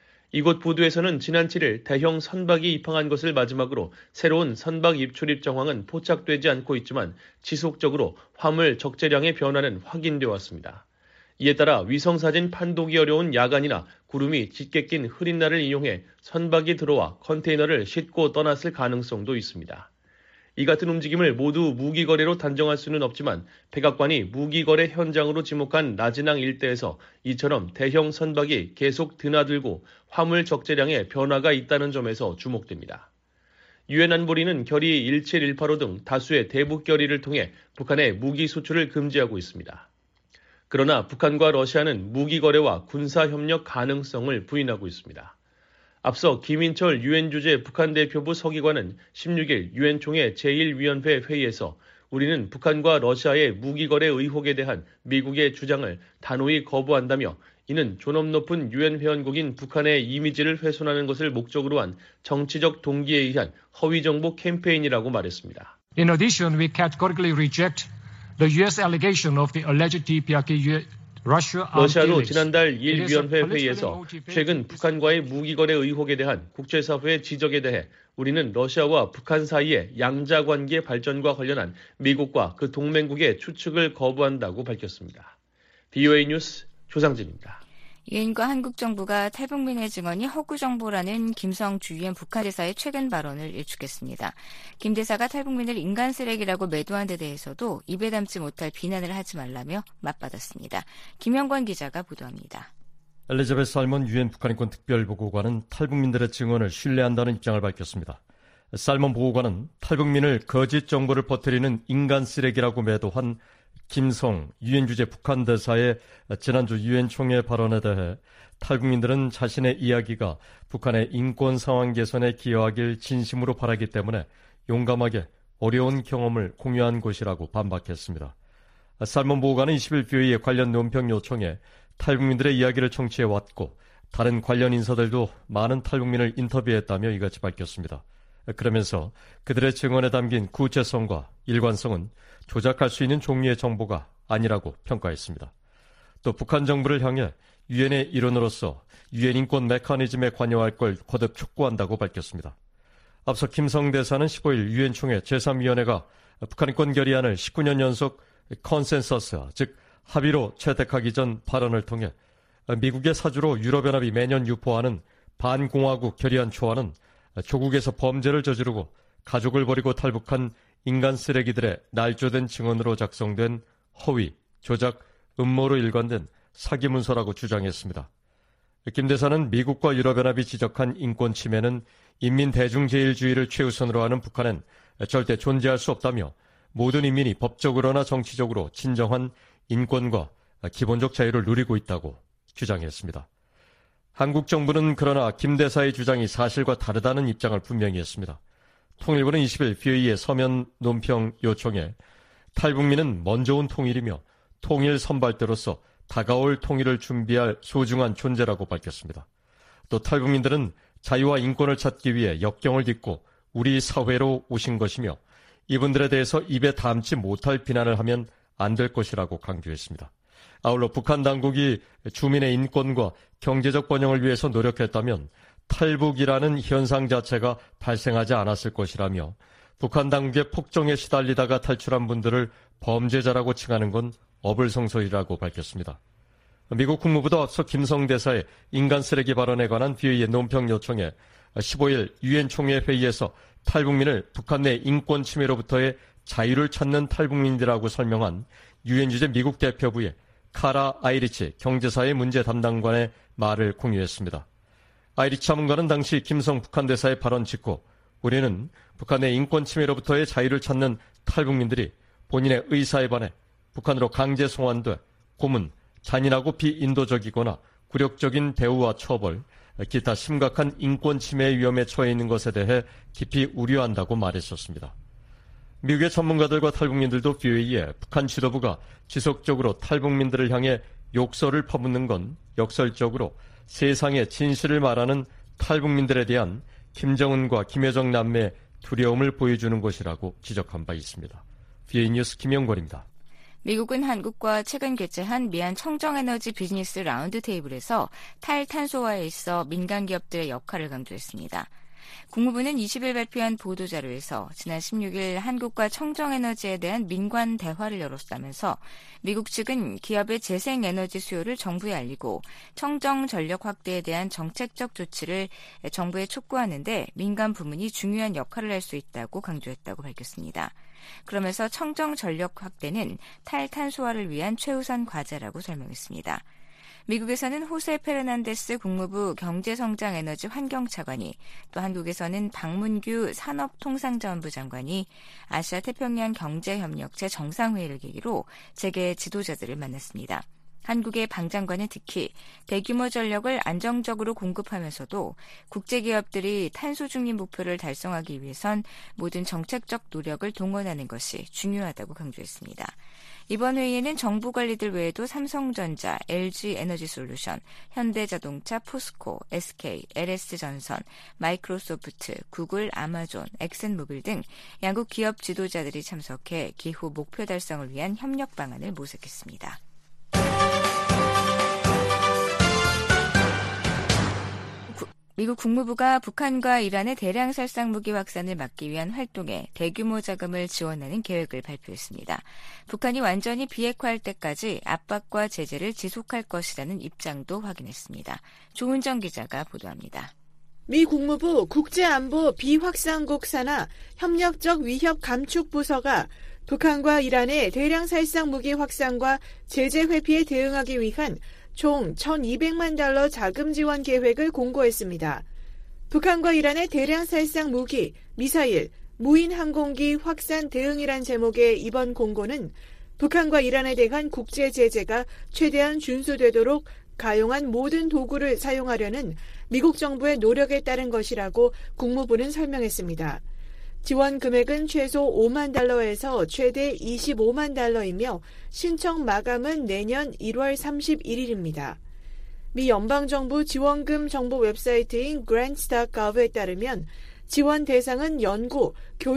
Speaker 2: 이곳 부두에서는 지난 칠일 대형 선박이 입항한 것을 마지막으로 새로운 선박 입출입 정황은 포착되지 않고 있지만 지속적으로 화물 적재량의 변화는 확인되어 왔습니다. 이에 따라 위성사진 판독이 어려운 야간이나 구름이 짙게 낀 흐린 날을 이용해 선박이 들어와 컨테이너를 싣고 떠났을 가능성도 있습니다. 이 같은 움직임을 모두 무기거래로 단정할 수는 없지만 백악관이 무기거래 현장으로 지목한 라지낭 일대에서 이처럼 대형 선박이 계속 드나들고 화물 적재량에 변화가 있다는 점에서 주목됩니다. 유엔 안보리는 결의 일칠일팔오 등 다수의 대북 결의를 통해 북한의 무기 수출을 금지하고 있습니다. 그러나 북한과 러시아는 무기 거래와 군사 협력 가능성을 부인하고 있습니다. 앞서 김인철 유엔 주재 북한 대표부 서기관은 십육일 유엔 총회 제일 위원회 회의에서 우리는 북한과 러시아의 무기 거래 의혹에 대한 미국의 주장을 단호히 거부한다며 이는 존엄 높은 유엔 회원국인 북한의 이미지를 훼손하는 것을 목적으로 한 정치적 동기에 의한 허위 정보 캠페인이라고 말했습니다.
Speaker 13: In addition, we categorically reject the U S allegation of the alleged 디피아케이 Russia
Speaker 2: 러시아도 지난달 일 위원회 회의에서 최근 북한과의 무기거래 의혹에 대한 국제사회의 지적에 대해 우리는 러시아와 북한 사이의 양자관계 발전과 관련한 미국과 그 동맹국의 추측을 거부한다고 밝혔습니다. 비오에이 뉴스 조상진입니다.
Speaker 3: 유엔과 한국 정부가 탈북민의 증언이 허구 정보라는 김성주 유엔 북한 대사의 최근 발언을 일축했습니다. 김 대사가 탈북민을 인간 쓰레기라고 매도한 데 대해서도 입에 담지 못할 비난을 하지 말라며 맞받았습니다. 김영권 기자가 보도합니다.
Speaker 14: 엘리자베스 살몬 유엔 북한인권 특별보고관은 탈북민들의 증언을 신뢰한다는 입장을 밝혔습니다. 살몬 보고관은 탈북민을 거짓 정보를 퍼뜨리는 인간 쓰레기라고 매도한 김성 유엔 주재 북한 대사의 지난주 유엔 총회 발언에 대해 탈북민들은 자신의 이야기가 북한의 인권 상황 개선에 기여하길 진심으로 바라기 때문에 용감하게 어려운 경험을 공유한 것이라고 반박했습니다. 살몬 보고관은 이십일 비오이의 관련 논평 요청에 탈북민들의 이야기를 청취해왔고 다른 관련 인사들도 많은 탈북민을 인터뷰했다며 이같이 밝혔습니다. 그러면서 그들의 증언에 담긴 구체성과 일관성은 조작할 수 있는 종류의 정보가 아니라고 평가했습니다. 또 북한 정부를 향해 유엔의 일원으로서 유엔 인권 메커니즘에 관여할 걸 거듭 촉구한다고 밝혔습니다. 앞서 김성 대사는 십오일 유엔 총회 제삼 위원회가 북한 인권 결의안을 십구 년 연속 컨센서스, 즉 합의로 채택하기 전 발언을 통해 미국의 사주로 유럽연합이 매년 유포하는 반공화국 결의안 초안은 조국에서 범죄를 저지르고 가족을 버리고 탈북한 인간 쓰레기들의 날조된 증언으로 작성된 허위, 조작, 음모로 일관된 사기 문서라고 주장했습니다. 김 대사는 미국과 유럽연합이 지적한 인권 침해는 인민 대중제일주의를 최우선으로 하는 북한엔 절대 존재할 수 없다며 모든 인민이 법적으로나 정치적으로 진정한 인권과 기본적 자유를 누리고 있다고 주장했습니다. 한국 정부는 그러나 김 대사의 주장이 사실과 다르다는 입장을 분명히 했습니다. 통일부는 이십일 비오이의 서면 논평 요청에 탈북민은 먼저 온 통일이며 통일 선발대로서 다가올 통일을 준비할 소중한 존재라고 밝혔습니다. 또 탈북민들은 자유와 인권을 찾기 위해 역경을 딛고 우리 사회로 오신 것이며 이분들에 대해서 입에 담지 못할 비난을 하면 안 될 것이라고 강조했습니다. 아울러 북한 당국이 주민의 인권과 경제적 번영을 위해서 노력했다면 탈북이라는 현상 자체가 발생하지 않았을 것이라며 북한 당국의 폭정에 시달리다가 탈출한 분들을 범죄자라고 칭하는 건 어불성설이라고 밝혔습니다. 미국 국무부도 앞서 김성 대사의 인간 쓰레기 발언에 관한 비오이의 논평 요청에 십오일 유엔 총회 회의에서 탈북민을 북한 내 인권 침해로부터의 자유를 찾는 탈북민이라고 설명한 유엔 주재 미국 대표부의 카라 아이리치 경제사회 문제 담당관의 말을 공유했습니다. 아이리치 자문관은 당시 김성 북한 대사의 발언 직후 우리는 북한의 인권 침해로부터의 자유를 찾는 탈북민들이 본인의 의사에 반해 북한으로 강제 송환돼 고문, 잔인하고 비인도적이거나 굴욕적인 대우와 처벌, 기타 심각한 인권 침해의 위험에 처해 있는 것에 대해 깊이 우려한다고 말했었습니다. 미국의 전문가들과 탈북민들도 비오이에 북한 지도부가 지속적으로 탈북민들을 향해 욕설을 퍼붓는 건 역설적으로 세상의 진실을 말하는 탈북민들에 대한 김정은과 김여정 남매의 두려움을 보여주는 것이라고 지적한 바 있습니다. 비에이 뉴스 김영권입니다.
Speaker 3: 미국은 한국과 최근 개최한 미한 청정에너지 비즈니스 라운드 테이블에서 탈탄소화에 있어 민간 기업들의 역할을 강조했습니다. 국무부는 이십 일 발표한 보도자료에서 지난 십육 일 한국과 청정에너지에 대한 민관 대화를 열었다면서 미국 측은 기업의 재생에너지 수요를 정부에 알리고 청정전력 확대에 대한 정책적 조치를 정부에 촉구하는데 민간 부문이 중요한 역할을 할 수 있다고 강조했다고 밝혔습니다. 그러면서 청정전력 확대는 탈탄소화를 위한 최우선 과제라고 설명했습니다. 미국에서는 호세 페르난데스 국무부 경제성장에너지 환경차관이, 또 한국에서는 박문규 산업통상자원부 장관이 아시아 태평양 경제협력체 정상회의를 계기로 재계 지도자들을 만났습니다. 한국의 방 장관은 특히 대규모 전력을 안정적으로 공급하면서도 국제기업들이 탄소 중립 목표를 달성하기 위해선 모든 정책적 노력을 동원하는 것이 중요하다고 강조했습니다. 이번 회의에는 정부 관리들 외에도 삼성전자, 엘지에너지솔루션, 현대자동차, 포스코, 에스케이, 엘에스전선, 마이크로소프트, 구글, 아마존, 엑센모빌 등 양국 기업 지도자들이 참석해 기후 목표 달성을 위한 협력 방안을 모색했습니다. 미국 국무부가 북한과 이란의 대량 살상 무기 확산을 막기 위한 활동에 대규모 자금을 지원하는 계획을 발표했습니다. 북한이 완전히 비핵화할 때까지 압박과 제재를 지속할 것이라는 입장도 확인했습니다. 조은정 기자가 보도합니다.
Speaker 10: 미 국무부 국제안보 비확산국 산하 협력적 위협 감축 부서가 북한과 이란의 대량 살상 무기 확산과 제재 회피에 대응하기 위한 총 천이백만 달러 자금 지원 계획을 공고했습니다. 북한과 이란의 대량 살상 무기, 미사일, 무인 항공기 확산 대응이란 제목의 이번 공고는 북한과 이란에 대한 국제 제재가 최대한 준수되도록 가용한 모든 도구를 사용하려는 미국 정부의 노력에 따른 것이라고 국무부는 설명했습니다. 지원 금액은 최소 오만 달러에서 최대 이십오만 달러이며 신청 마감은 내년 일월 삼십일일입니다. 미 연방정부 지원금 정보 웹사이트인 grants 닷 gov에 따르면 지원 대상은 연구,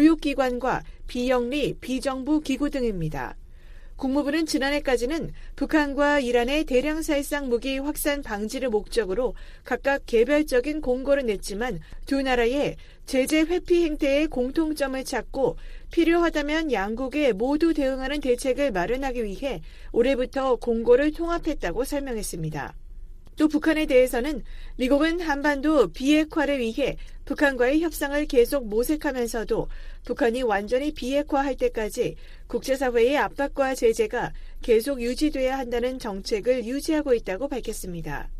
Speaker 10: 교육기관과 비영리, 비정부 기구 등입니다. 국무부는 지난해까지는 북한과 이란의 대량 살상 무기 확산 방지를 목적으로 각각 개별적인 공고를 냈지만 두 나라의 제재 회피 행태의 공통점을 찾고 필요하다면 양국에 모두 대응하는 대책을 마련하기 위해 올해부터 공고를 통합했다고 설명했습니다. 또 북한에 대해서는 미국은 한반도 비핵화를 위해 북한과의 협상을 계속 모색하면서도 북한이 완전히 비핵화할 때까지 국제사회의 압박과 제재가 계속 유지돼야 한다는 정책을 유지하고 있다고 밝혔습니다.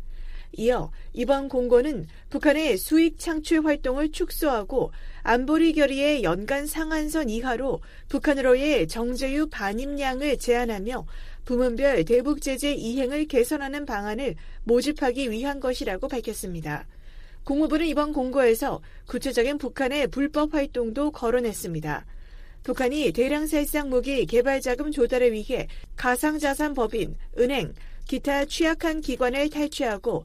Speaker 10: 이어 이번 공고는 북한의 수익 창출 활동을 축소하고 안보리 결의의 연간 상한선 이하로 북한으로의 정제유 반입량을 제한하며 부문별 대북 제재 이행을 개선하는 방안을 모집하기 위한 것이라고 밝혔습니다. 국무부는 이번 공고에서 구체적인 북한의 불법 활동도 거론했습니다. 북한이 대량 살상 무기 개발 자금 조달을 위해 가상자산 법인, 은행, 기타 취약한 기관을 탈취하고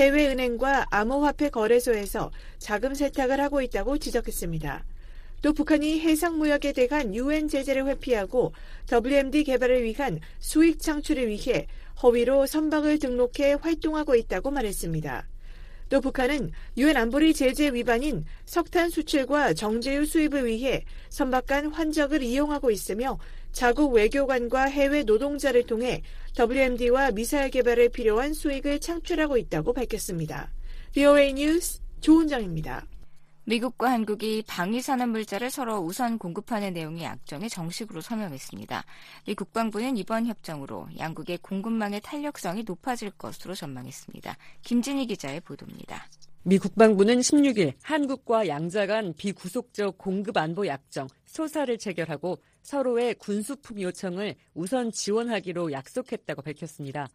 Speaker 10: 해외은행과 암호화폐 거래소에서 자금 세탁을 하고 있다고 지적했습니다. 또 북한이 해상무역에 대한 유엔 제재를 회피하고 더블유엠디 개발을 위한 수익 창출을 위해 허위로 선박을 등록해 활동하고 있다고 말했습니다. 또 북한은 유엔 안보리 제재 위반인 석탄 수출과 정제유 수입을 위해 선박 간 환적을 이용하고 있으며 자국 외교관과 해외 노동자를 통해 더블유엠디와 미사일 개발에 필요한 수익을 창출하고 있다고 밝혔습니다. 비오에이 뉴스 조은정입니다.
Speaker 3: 미국과 한국이 방위산업 물자를 서로 우선 공급하는 내용의 약정에 정식으로 서명했습니다. 미 국방부는 이번 협정으로 양국의 공급망의 탄력성이 높아질 것으로 전망했습니다. 김진희 기자의 보도입니다.
Speaker 15: 미 국방부는 십육 일 한국과 양자 간 비구속적 공급안보 약정 소사를 체결하고 서로의 군수품 요청을 우선 지원하기로 약속했다고 밝혔습니다.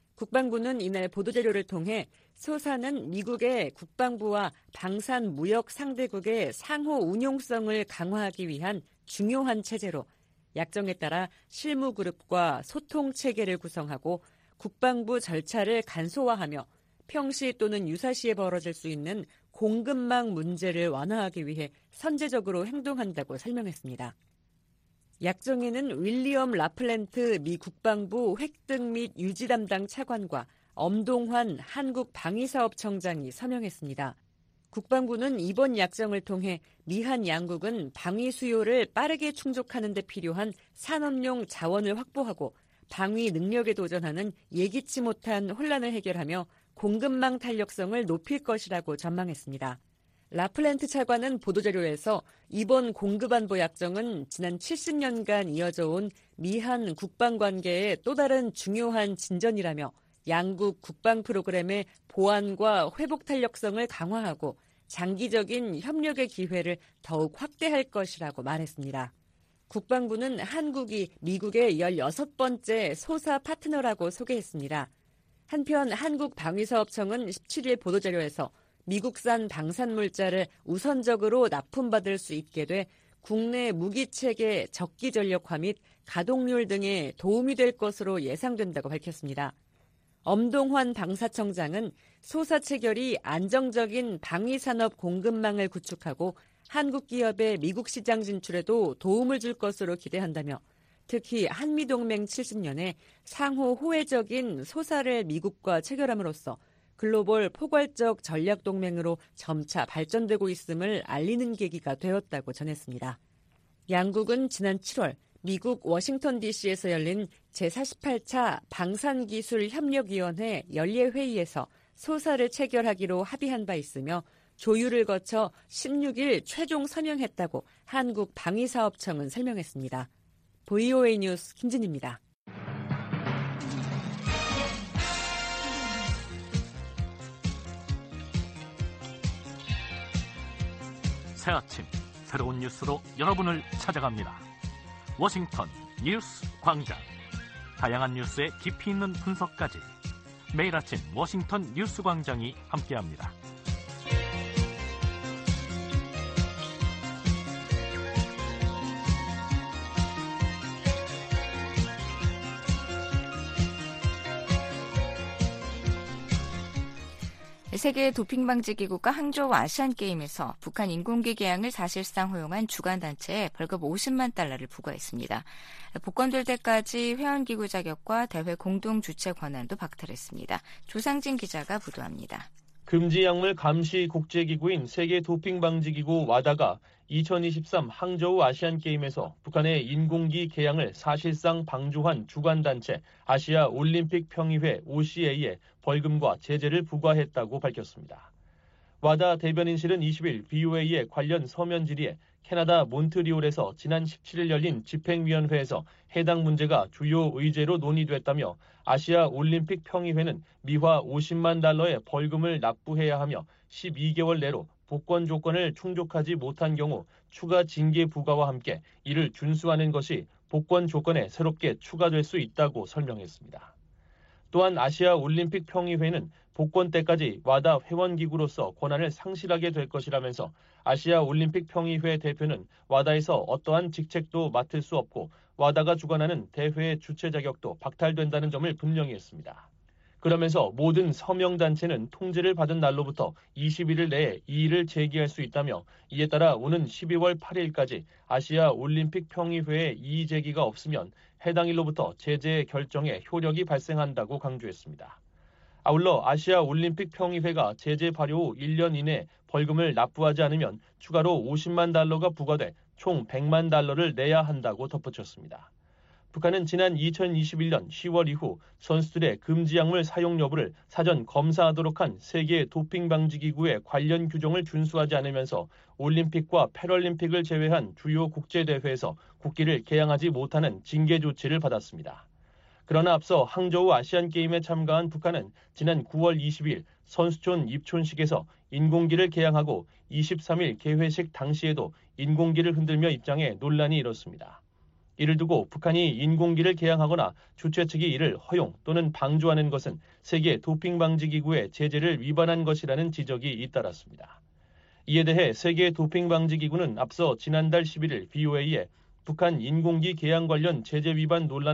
Speaker 15: 국방부는 이날 보도자료를 통해 소사는 미국의 국방부와 방산 무역 상대국의 상호 운용성을 강화하기 위한 중요한 체제로 약정에 따라 실무그룹과 소통체계를 구성하고 국방부 절차를 간소화하며 평시 또는 유사시에 벌어질 수 있는 공급망 문제를 완화하기 위해 선제적으로 행동한다고 설명했습니다. 약정에는 윌리엄 라플랜트 미 국방부 획득 및 유지 담당 차관과 엄동환 한국 방위사업청장이 서명했습니다. 국방부는 이번 약정을 통해 미한 양국은 방위 수요를 빠르게 충족하는 데 필요한 산업용 자원을 확보하고 방위 능력에 도전하는 예기치 못한 혼란을 해결하며 공급망 탄력성을 높일 것이라고 전망했습니다. 라플랜트 차관은 보도자료에서 이번 공급안보 약정은 지난 칠십 년간 이어져 온 미한 국방관계의 또 다른 중요한 진전이라며 양국 국방 프로그램의 보완과 회복 탄력성을 강화하고 장기적인 협력의 기회를 더욱 확대할 것이라고 말했습니다. 국방부는 한국이 미국의 열여섯 번째 소사 파트너라고 소개했습니다. 한편 한국방위사업청은 십칠 일 보도자료에서 미국산 방산물자를 우선적으로 납품받을 수 있게 돼 국내 무기체계 적기 전력화 및 가동률 등에 도움이 될 것으로 예상된다고 밝혔습니다. 엄동환 방사청장은 소사 체결이 안정적인 방위산업 공급망을 구축하고 한국 기업의 미국 시장 진출에도 도움을 줄 것으로 기대한다며 특히 한미동맹 칠십 년에 상호 호혜적인 소사를 미국과 체결함으로써 글로벌 포괄적 전략동맹으로 점차 발전되고 있음을 알리는 계기가 되었다고 전했습니다. 양국은 지난 칠월 미국 워싱턴 디씨에서 열린 제사십팔 차 방산기술협력위원회 연례회의에서 소사를 체결하기로 합의한 바 있으며 조율을 거쳐 십육 일 최종 서명했다고 한국방위사업청은 설명했습니다. 브이오에이 뉴스 김진입니다.
Speaker 16: 새 아침 새로운 뉴스로 여러분을 찾아갑니다. 워싱턴 뉴스 광장. 다양한 뉴스의 깊이 있는 분석까지 매일 아침 워싱턴 뉴스 광장이 함께합니다.
Speaker 3: 세계 도핑방지기구가 항저우 아시안게임에서 북한 인공기 개양을 사실상 허용한 주관단체에 벌금 오십만 달러를 부과했습니다. 복권될 때까지 회원기구 자격과 대회 공동주최 권한도 박탈했습니다. 조상진 기자가 보도합니다.
Speaker 2: 금지 약물 감시 국제기구인 세계 도핑방지기구 와다가 이천이십삼 항저우 아시안게임에서 북한의 인공기 개양을 사실상 방조한 주관단체 아시아 올림픽 평의회 오씨에이에 벌금과 제재를 부과했다고 밝혔습니다. 와다 대변인실은 이십 일 브이오에이의 관련 서면 질의에 캐나다 몬트리올에서 지난 십칠 일 열린 집행위원회에서 해당 문제가 주요 의제로 논의됐다며 아시아 올림픽 평의회는 미화 오십만 달러의 벌금을 납부해야 하며 십이 개월 내로 복권 조건을 충족하지 못한 경우 추가 징계 부과와 함께 이를 준수하는 것이 복권 조건에 새롭게 추가될 수 있다고 설명했습니다. 또한 아시아 올림픽 평의회는 복권 때까지 와다 회원기구로서 권한을 상실하게 될 것이라면서 아시아 올림픽 평의회 대표는 와다에서 어떠한 직책도 맡을 수 없고 와다가 주관하는 대회의 주최 자격도 박탈된다는 점을 분명히 했습니다. 그러면서 모든 서명단체는 통지를 받은 날로부터 이십일 일 내에 이의를 제기할 수 있다며 이에 따라 오는 십이월 팔일까지 아시아 올림픽 평의회에 이의 제기가 없으면 해당 일로부터 제재 결정에 효력이 발생한다고 강조했습니다. 아울러 아시아 올림픽 평의회가 제재 발효 후 일 년 이내 벌금을 납부하지 않으면 추가로 오십만 달러가 부과돼 총 백만 달러를 내야 한다고 덧붙였습니다. 북한은 지난 이천이십일 년 시월 이후 선수들의 금지 약물 사용 여부를 사전 검사하도록 한 세계 도핑방지기구의 관련 규정을 준수하지 않으면서 올림픽과 패럴림픽을 제외한 주요 국제대회에서 국기를 개양하지 못하는 징계 조치를 받았습니다. 그러나 앞서 항저우 아시안게임에 참가한 북한은 지난 구월 이십일 선수촌 입촌식에서 인공기를 개양하고 이십삼 일 개회식 당시에도 인공기를 흔들며 입장해 논란이 일었습니다. 이를 두고 북한이 인공기를 개양하거나 주최 측이 이를 허용 또는 방조하는 것은 세계 도핑방지기구의 제재를 위반한 것이라는 지적이 잇따랐습니다. 이에 대해 세계 도핑방지기구는 앞서 지난달 십일 일 브이오에이에 북한 인공기 개양 관련 제재 위반 논란에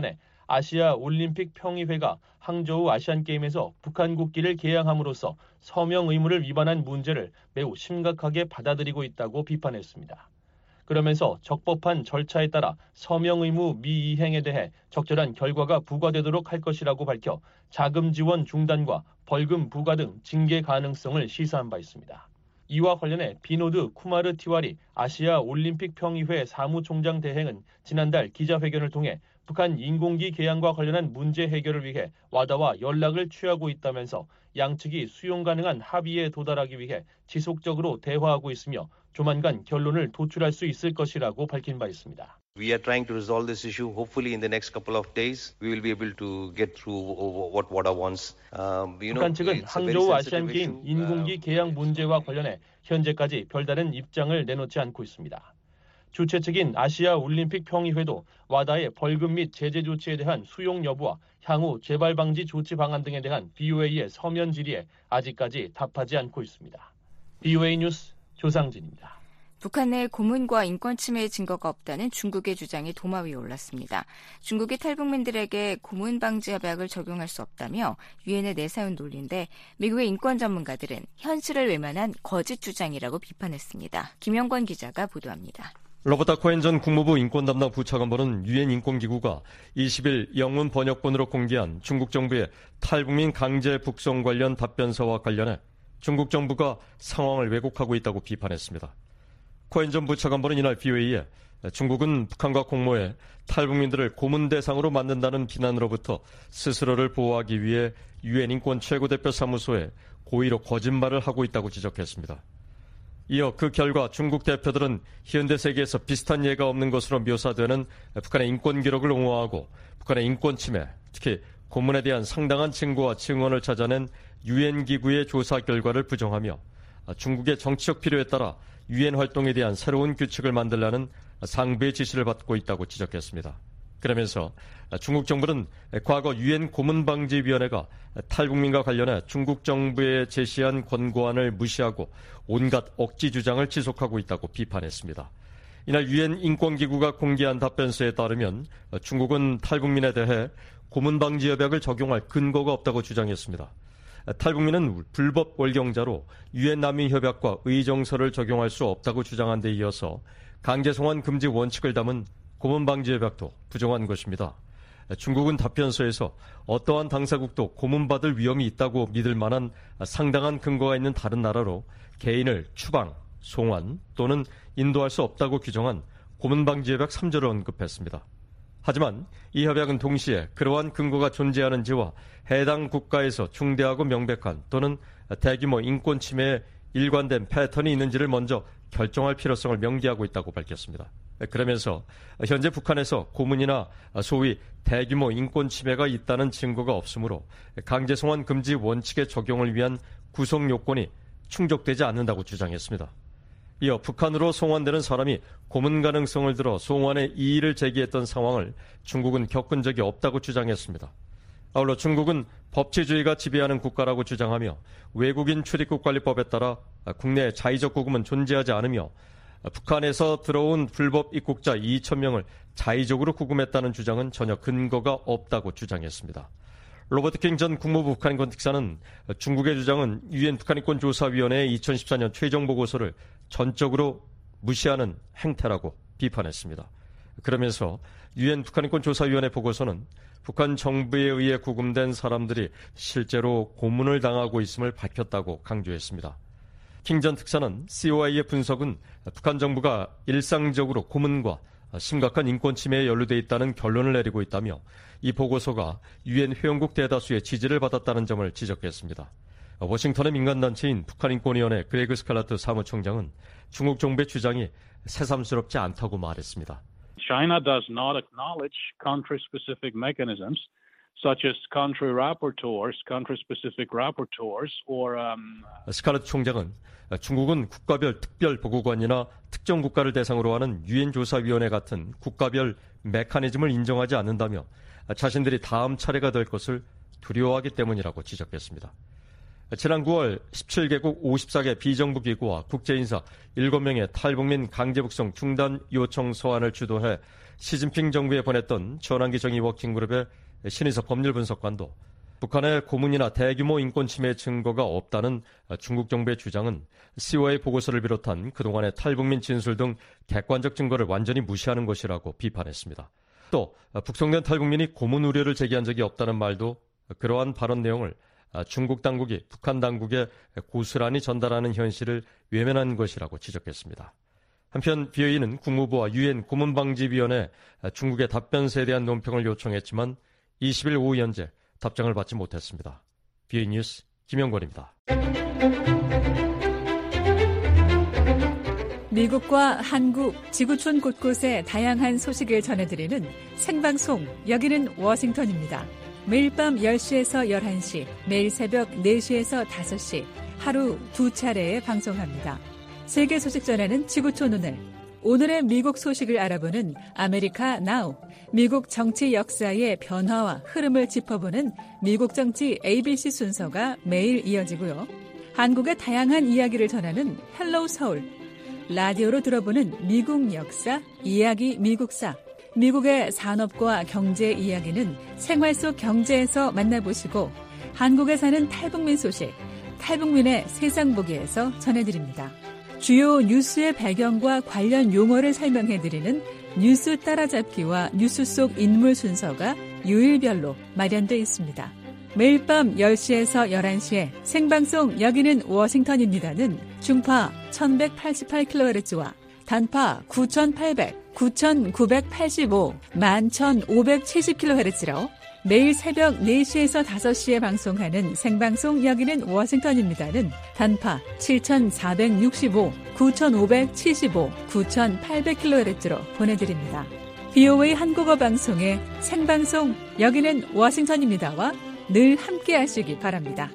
Speaker 2: 아시아 올림픽 평의회가 항저우 아시안게임에서 북한 국기를 개양함으로써 서명 의무를 위반한 문제를 매우 심각하게 받아들이고 있다고 비판했습니다. 그러면서 적법한 절차에 따라 서명 의무 미이행에 대해 적절한 결과가 부과되도록 할 것이라고 밝혀 자금 지원 중단과 벌금 부과 등 징계 가능성을 시사한 바 있습니다. 이와 관련해 비노드 쿠마르 티와리 아시아 올림픽 평의회 사무총장 대행은 지난달 기자회견을 통해 북한 인공기 개양과 관련한 문제 해결을 위해 와다와 연락을 취하고 있다면서 양측이 수용 가능한 합의에 도달하기 위해 지속적으로 대화하고 있으며 조만간 결론을 도출할 수 있을 것이라고 밝힌 바 있습니다.
Speaker 17: We are trying to resolve this issue. Hopefully, in the next couple of days, we will be able to get through what WADA wants. Um, you know,
Speaker 2: 북한 측은 항저우 아시안 게임 인공기 개양 문제와 관련해 현재까지 별다른 입장을 내놓지 않고 있습니다. 주최 측인 아시아 올림픽 평의회도 와다의 벌금 및 제재 조치에 대한 수용 여부와 향후 재발 방지 조치 방안 등에 대한 비오에이의 서면 질의에 아직까지 답하지 않고 있습니다. 비오에이 뉴스 조상진입니다.
Speaker 3: 북한 내 고문과 인권 침해 증거가 없다는 중국의 주장이 도마 위에 올랐습니다. 중국이 탈북민들에게 고문 방지 협약을 적용할 수 없다며 유엔에 내세운 논리인데 미국의 인권 전문가들은 현실을 외면한 거짓 주장이라고 비판했습니다. 김영권 기자가 보도합니다.
Speaker 14: 로버타 코엔 전 국무부 인권 담당 부차관보는 유엔 인권기구가 이십 일 영문 번역본으로 공개한 중국 정부의 탈북민 강제 북송 관련 답변서와 관련해 중국 정부가 상황을 왜곡하고 있다고 비판했습니다. 코엔 전 부차관보는 이날 비오에이에 중국은 북한과 공모해 탈북민들을 고문 대상으로 만든다는 비난으로부터 스스로를 보호하기 위해 유엔 인권 최고대표 사무소에 고의로 거짓말을 하고 있다고 지적했습니다. 이어 그 결과 중국 대표들은 현대 세계에서 비슷한 예가 없는 것으로 묘사되는 북한의 인권 기록을 옹호하고 북한의 인권 침해, 특히 고문에 대한 상당한 증거와 증언을 찾아낸 유엔 기구의 조사 결과를 부정하며 중국의 정치적 필요에 따라 유엔 활동에 대한 새로운 규칙을 만들라는 상부의 지시를 받고 있다고 지적했습니다. 그러면서 중국 정부는 과거 유엔 고문방지위원회가 탈북민과 관련해 중국 정부에 제시한 권고안을 무시하고 온갖 억지 주장을 지속하고 있다고 비판했습니다. 이날 유엔 인권기구가 공개한 답변서에 따르면 중국은 탈북민에 대해 고문방지 협약을 적용할 근거가 없다고 주장했습니다. 탈북민은 불법 월경자로 유엔 난민협약과 의정서를 적용할 수 없다고 주장한 데 이어서 강제송환 금지 원칙을 담은 고문방지협약도 부정한 것입니다. 중국은 답변서에서 어떠한 당사국도 고문받을 위험이 있다고 믿을 만한 상당한 근거가 있는 다른 나라로 개인을 추방, 송환 또는 인도할 수 없다고 규정한 고문방지협약 삼 조를 언급했습니다. 하지만 이 협약은 동시에 그러한 근거가 존재하는지와 해당 국가에서 중대하고 명백한 또는 대규모 인권 침해에 일관된 패턴이 있는지를 먼저 결정할 필요성을 명기하고 있다고 밝혔습니다. 그러면서 현재 북한에서 고문이나 소위 대규모 인권 침해가 있다는 증거가 없으므로 강제송환 금지 원칙의 적용을 위한 구성 요건이 충족되지 않는다고 주장했습니다. 이어 북한으로 송환되는 사람이 고문 가능성을 들어 송환의 이의를 제기했던 상황을 중국은 겪은 적이 없다고 주장했습니다. 아울러 중국은 법치주의가 지배하는 국가라고 주장하며 외국인 출입국관리법에 따라 국내 자의적 구금은 존재하지 않으며 북한에서 들어온 불법 입국자 이천 명을 자의적으로 구금했다는 주장은 전혀 근거가 없다고 주장했습니다. 로버트 킹 전 국무부 북한인권 특사는 중국의 주장은 유엔 북한인권조사위원회의 이천십사 년 최종 보고서를 전적으로 무시하는 행태라고 비판했습니다. 그러면서 유엔 북한인권조사위원회 보고서는 북한 정부에 의해 구금된 사람들이 실제로 고문을 당하고 있음을 밝혔다고 강조했습니다. 킹 전 특사는 씨오아이의 분석은 북한 정부가 일상적으로 고문과 심각한 인권 침해에 연루돼 있다는 결론을 내리고 있다며 이 보고서가 유엔 회원국 대다수의 지지를 받았다는 점을 지적했습니다. 워싱턴의 민간단체인 북한인권위원회 그레그 스칼라트 사무총장은 중국 정부의 주장이 새삼스럽지 않다고 말했습니다.
Speaker 18: China does not acknowledge country-specific mechanisms such as country rapporteurs, country-specific rapporteurs, or um...
Speaker 14: 스칼라트 총장은 중국은 국가별 특별 보고관이나 특정 국가를 대상으로 하는 유엔 조사위원회 같은 국가별 메커니즘을 인정하지 않는다며 자신들이 다음 차례가 될 것을 두려워하기 때문이라고 지적했습니다. 지난 구월 십칠 개국 오십사 개 비정부 기구와 국제인사 일곱 명의 탈북민 강제북송 중단 요청 서한을 주도해 시진핑 정부에 보냈던 전환기 정의 워킹그룹의 신희석 법률분석관도 북한의 고문이나 대규모 인권 침해 증거가 없다는 중국 정부의 주장은 씨오에이 보고서를 비롯한 그동안의 탈북민 진술 등 객관적 증거를 완전히 무시하는 것이라고 비판했습니다. 또 북송된 탈북민이 고문 우려를 제기한 적이 없다는 말도 그러한 발언 내용을 중국 당국이 북한 당국에 고스란히 전달하는 현실을 외면한 것이라고 지적했습니다. 한편 비오이는 국무부와 유엔 고문방지위원회 중국의 답변서에 대한 논평을 요청했지만 이십 일 오후 현재 답장을 받지 못했습니다. 비오이 뉴스 김영권입니다.
Speaker 19: 미국과 한국, 지구촌 곳곳에 다양한 소식을 전해드리는 생방송, 여기는 워싱턴입니다. 매일 밤 열 시에서 열한 시, 매일 새벽 네 시에서 다섯 시, 하루 두 차례에 방송합니다. 세계 소식 전하는 지구촌 오늘. 오늘의 미국 소식을 알아보는 아메리카 나우. 미국 정치 역사의 변화와 흐름을 짚어보는 미국 정치 에이비씨 순서가 매일 이어지고요. 한국의 다양한 이야기를 전하는 헬로우 서울. 라디오로 들어보는 미국 역사, 이야기 미국사. 미국의 산업과 경제 이야기는 생활 속 경제에서 만나보시고 한국에 사는 탈북민 소식, 탈북민의 세상 보기에서 전해드립니다. 주요 뉴스의 배경과 관련 용어를 설명해드리는 뉴스 따라잡기와 뉴스 속 인물 순서가 요일별로 마련되어 있습니다. 매일 밤 열 시에서 열한 시에 생방송 여기는 워싱턴입니다는 중파 천백팔십팔 킬로헤르츠와 단파 구천팔백, 구천구백팔십오, 만 천오백칠십 킬로헤르츠로 매일 새벽 네 시에서 다섯 시에 방송하는 생방송 여기는 워싱턴입니다는 단파 칠천사백육십오, 구천오백칠십오, 구천팔백 킬로헤르츠로 보내드립니다. 비오에이 한국어 방송의 생방송 여기는 워싱턴입니다와 늘 함께 하시기 바랍니다.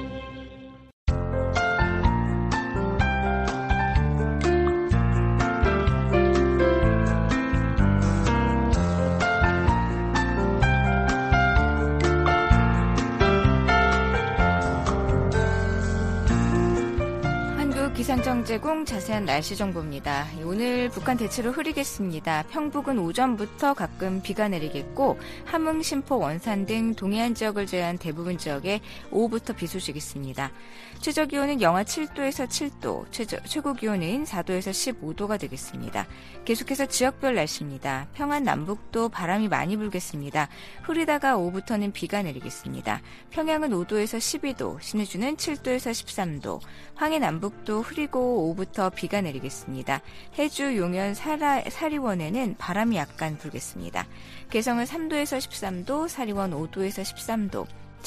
Speaker 3: 기상청 제공 자세한 날씨 정보입니다. 오늘 북한 대체로 흐리겠습니다. 평북은 오전부터 가끔 비가 내리겠고 함흥, 심포, 원산 등 동해안 지역을 제외한 대부분 지역에 오후부터 비 소식이 있습니다. 최저기온은 영하 칠 도에서 칠 도, 최저, 최고기온은 사 도에서 십오 도가 되겠습니다. 계속해서 지역별 날씨입니다. 평안 남북도 바람이 많이 불겠습니다. 흐리다가 오후부터는 비가 내리겠습니다. 평양은 오 도에서 십이 도, 신의주는 칠 도에서 십삼 도, 황해 남북도 흐리고 오후부터 비가 내리겠습니다. 해주, 용현, 사라, 사리원에는 바람이 약간 불겠습니다. 개성은 삼 도에서 십삼 도, 사리원 오 도에서 십삼 도,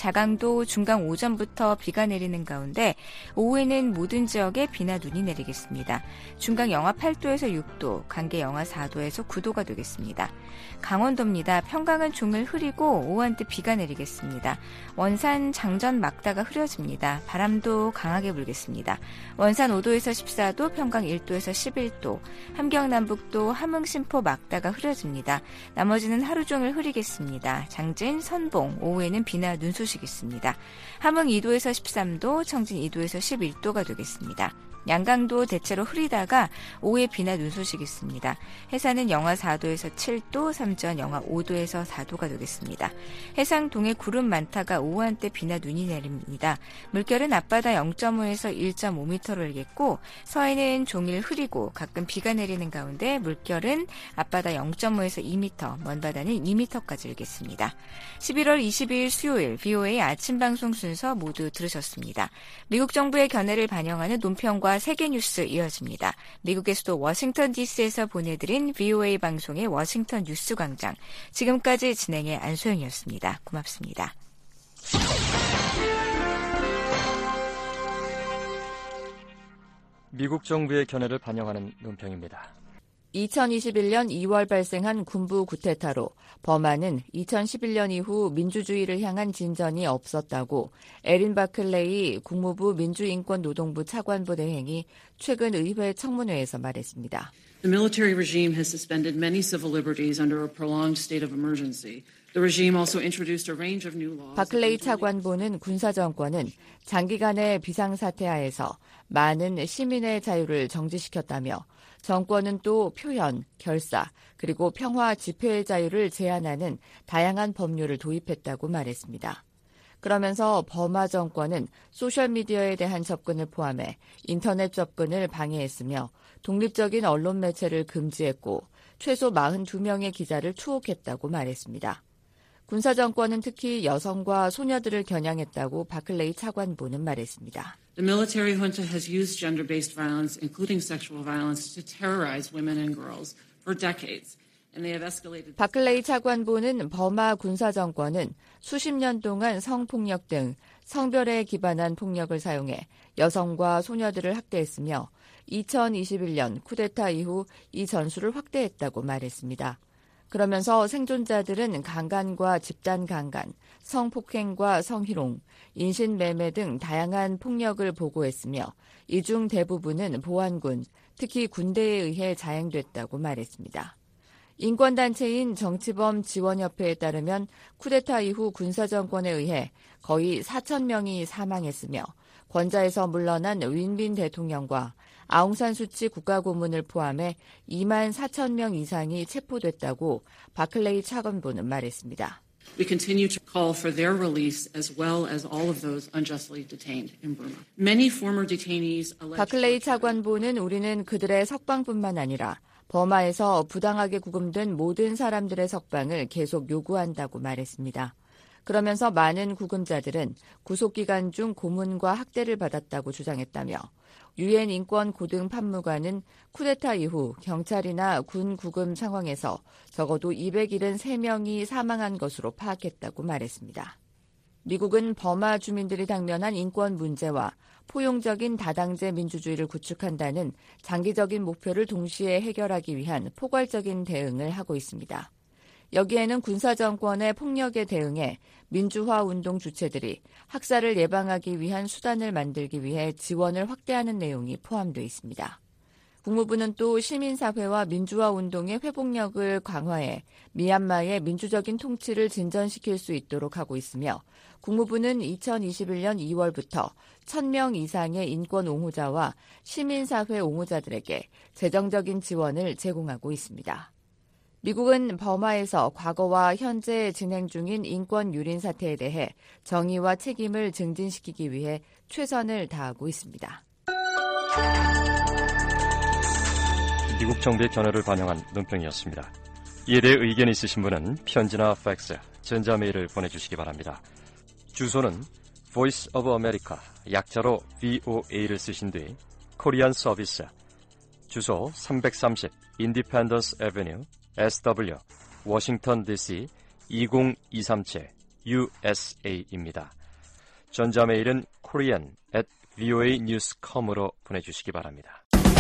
Speaker 3: 자강도 중강 오전부터 비가 내리는 가운데 오후에는 모든 지역에 비나 눈이 내리겠습니다. 중강 영하 팔 도에서 육 도, 강계 영하 사 도에서 구 도가 되겠습니다. 강원도입니다. 평강은 종일 흐리고 오후 한때 비가 내리겠습니다. 원산 장전 막다가 흐려집니다. 바람도 강하게 불겠습니다. 원산 오 도에서 십사 도, 평강 일 도에서 십일 도, 함경 남북도 함흥 심포 막다가 흐려집니다. 나머지는 하루 종일 흐리겠습니다. 장진, 선봉, 오후에는 비나 눈 소식이 있습니다. 함흥 이 도에서 십삼 도, 청진 이 도에서 십일 도가 되겠습니다. 양강도 대체로 흐리다가 오후에 비나 눈 소식이 있습니다. 해산은 영하 사 도에서 칠 도, 삼전 영하 오 도에서 사 도가 되겠습니다. 해상 동해 구름 많다가 오후 한때 비나 눈이 내립니다. 물결은 앞바다 영 점 오에서 일 점 오 미터를 일겠고 서해는 종일 흐리고 가끔 비가 내리는 가운데 물결은 앞바다 영 점 오에서 이 미터, 먼바다는 이 미터까지 일겠습니다. 십일월 이십이일 수요일 비오에이 아침 방송 순서 모두 들으셨습니다. 미국 정부의 견해를 반영하는 논평과 세계 뉴스 이어집니다. 미국의 수도 워싱턴 디씨에서 보내드린 비오에이 방송의 워싱턴 뉴스 광장. 지금까지 진행의 안소영이었습니다. 고맙습니다.
Speaker 20: 미국 정부의 견해를 반영하는 논평입니다.
Speaker 3: 이천이십일 년 이월 발생한 군부 쿠데타로 버마는 이천십일 년 이후 민주주의를 향한 진전이 없었다고 에린 바클레이 국무부 민주인권노동부 차관부 대행이 최근 의회 청문회에서 말했습니다.
Speaker 21: The military regime has suspended many civil liberties under a prolonged state of emergency.
Speaker 3: 바클레이 차관보는 군사정권은 장기간의 비상사태하에서 많은 시민의 자유를 정지시켰다며 정권은 또 표현, 결사, 그리고 평화 집회의 자유를 제한하는 다양한 법률을 도입했다고 말했습니다. 그러면서 버마 정권은 소셜미디어에 대한 접근을 포함해 인터넷 접근을 방해했으며 독립적인 언론 매체를 금지했고 최소 사십이 명의 기자를 투옥했다고 말했습니다. 군사정권은 특히 여성과 소녀들을 겨냥했다고 바클레이 차관보는 말했습니다.
Speaker 21: The military junta has used gender-based violence, including sexual violence, to terrorize women and girls for decades.
Speaker 3: 바클레이 차관보는 버마 군사정권은 수십 년 동안 성폭력 등 성별에 기반한 폭력을 사용해 여성과 소녀들을 학대했으며 이천이십일 년 쿠데타 이후 이 전술을 확대했다고 말했습니다. 그러면서 생존자들은 강간과 집단 강간, 성폭행과 성희롱, 인신매매 등 다양한 폭력을 보고했으며 이 중 대부분은 보안군, 특히 군대에 의해 자행됐다고 말했습니다. 인권단체인 정치범 지원협회에 따르면 쿠데타 이후 군사정권에 의해 거의 사천 명이 사망했으며 권좌에서 물러난 윈빈 대통령과 아웅산 수치 국가고문을 포함해 이만 사천 명 이상이 체포됐다고 바클레이 차관보는 말했습니다.
Speaker 21: We continue to call for their release as well as all of those unjustly detained in Burma. Many former detainees alleged...
Speaker 3: 바클레이 차관보는 우리는 그들의 석방뿐만 아니라 버마에서 부당하게 구금된 모든 사람들의 석방을 계속 요구한다고 말했습니다. 그러면서 많은 구금자들은 구속기간 중 고문과 학대를 받았다고 주장했다며 유엔 인권 고등 판무관은 쿠데타 이후 경찰이나 군 구금 상황에서 적어도 이백칠十명이 사망한 것으로 파악했다고 말했습니다. 미국은 버마 주민들이 당면한 인권 문제와 포용적인 다당제 민주주의를 구축한다는 장기적인 목표를 동시에 해결하기 위한 포괄적인 대응을 하고 있습니다. 여기에는 군사정권의 폭력에 대응해 민주화 운동 주체들이 학살을 예방하기 위한 수단을 만들기 위해 지원을 확대하는 내용이 포함되어 있습니다. 국무부는 또 시민사회와 민주화 운동의 회복력을 강화해 미얀마의 민주적인 통치를 진전시킬 수 있도록 하고 있으며 국무부는 이천이십일 년 이월부터 천 명 이상의 인권 옹호자와 시민사회 옹호자들에게 재정적인 지원을 제공하고 있습니다. 미국은 버마에서 과거와 현재 진행 중인 인권 유린 사태에 대해 정의와 책임을 증진시키기 위해 최선을 다하고 있습니다.
Speaker 14: 미국 정부의 견해를 반영한 논평이었습니다. 이에 대해 의견이 있으신 분은 편지나 팩스, 전자메일을 보내주시기 바랍니다. 주소는 Voice of America, 약자로 브이오에이를 쓰신 뒤 코리안 서비스, 주소 삼백삼십 Independence Avenue, 에스더블유, 워싱턴 디씨 이공이삼칠 유에스에이입니다. 전자메일은 korean at voa news dot com으로 보내주시기 바랍니다.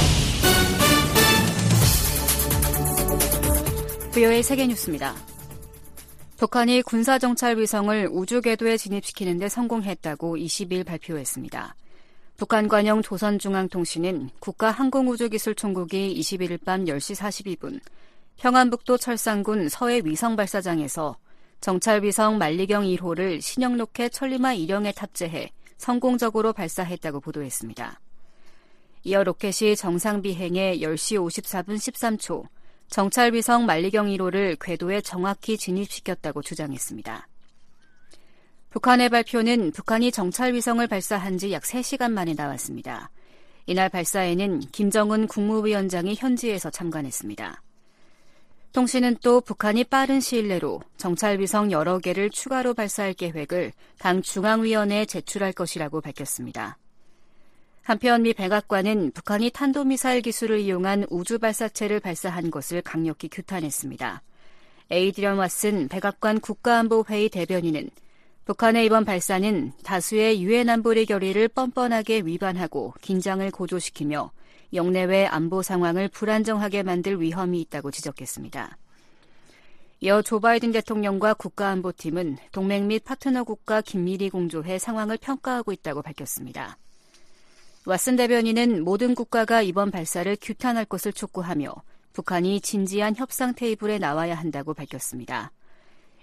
Speaker 1: 브이오에이 세계뉴스입니다. 북한이 군사정찰 위성을 우주궤도에 진입시키는 데 성공했다고 이십일 발표했습니다. 북한 관영 조선중앙통신은 국가항공우주기술총국이 이십일 일 밤 열 시 사십이 분 평안북도 철산군 서해 위성발사장에서 정찰위성 만리경 일 호를 신형 로켓 천리마 일형에 탑재해 성공적으로 발사했다고 보도했습니다. 이어 로켓이 정상 비행에 열 시 오십사 분 십삼 초 정찰위성 만리경 일 호를 궤도에 정확히 진입시켰다고 주장했습니다. 북한의 발표는 북한이 정찰위성을 발사한 지 약 세 시간 만에 나왔습니다. 이날 발사에는 김정은 국무위원장이 현지에서 참관했습니다. 통신은 또 북한이 빠른 시일 내로 정찰위성 여러 개를 추가로 발사할 계획을 당 중앙위원회에 제출할 것이라고 밝혔습니다. 한편 미 백악관은 북한이 탄도미사일 기술을 이용한 우주발사체를 발사한 것을 강력히 규탄했습니다. 에이드리언 왓슨 백악관 국가안보회의 대변인은 북한의 이번 발사는 다수의 유엔 안보리 결의를 뻔뻔하게 위반하고 긴장을 고조시키며 영내외 안보 상황을 불안정하게 만들 위험이 있다고 지적했습니다. 이어 조 바이든 대통령과 국가안보팀은 동맹 및 파트너 국가 긴밀히 공조해 상황을 평가하고 있다고 밝혔습니다. 왓슨 대변인은 모든 국가가 이번 발사를 규탄할 것을 촉구하며 북한이 진지한 협상 테이블에 나와야 한다고 밝혔습니다.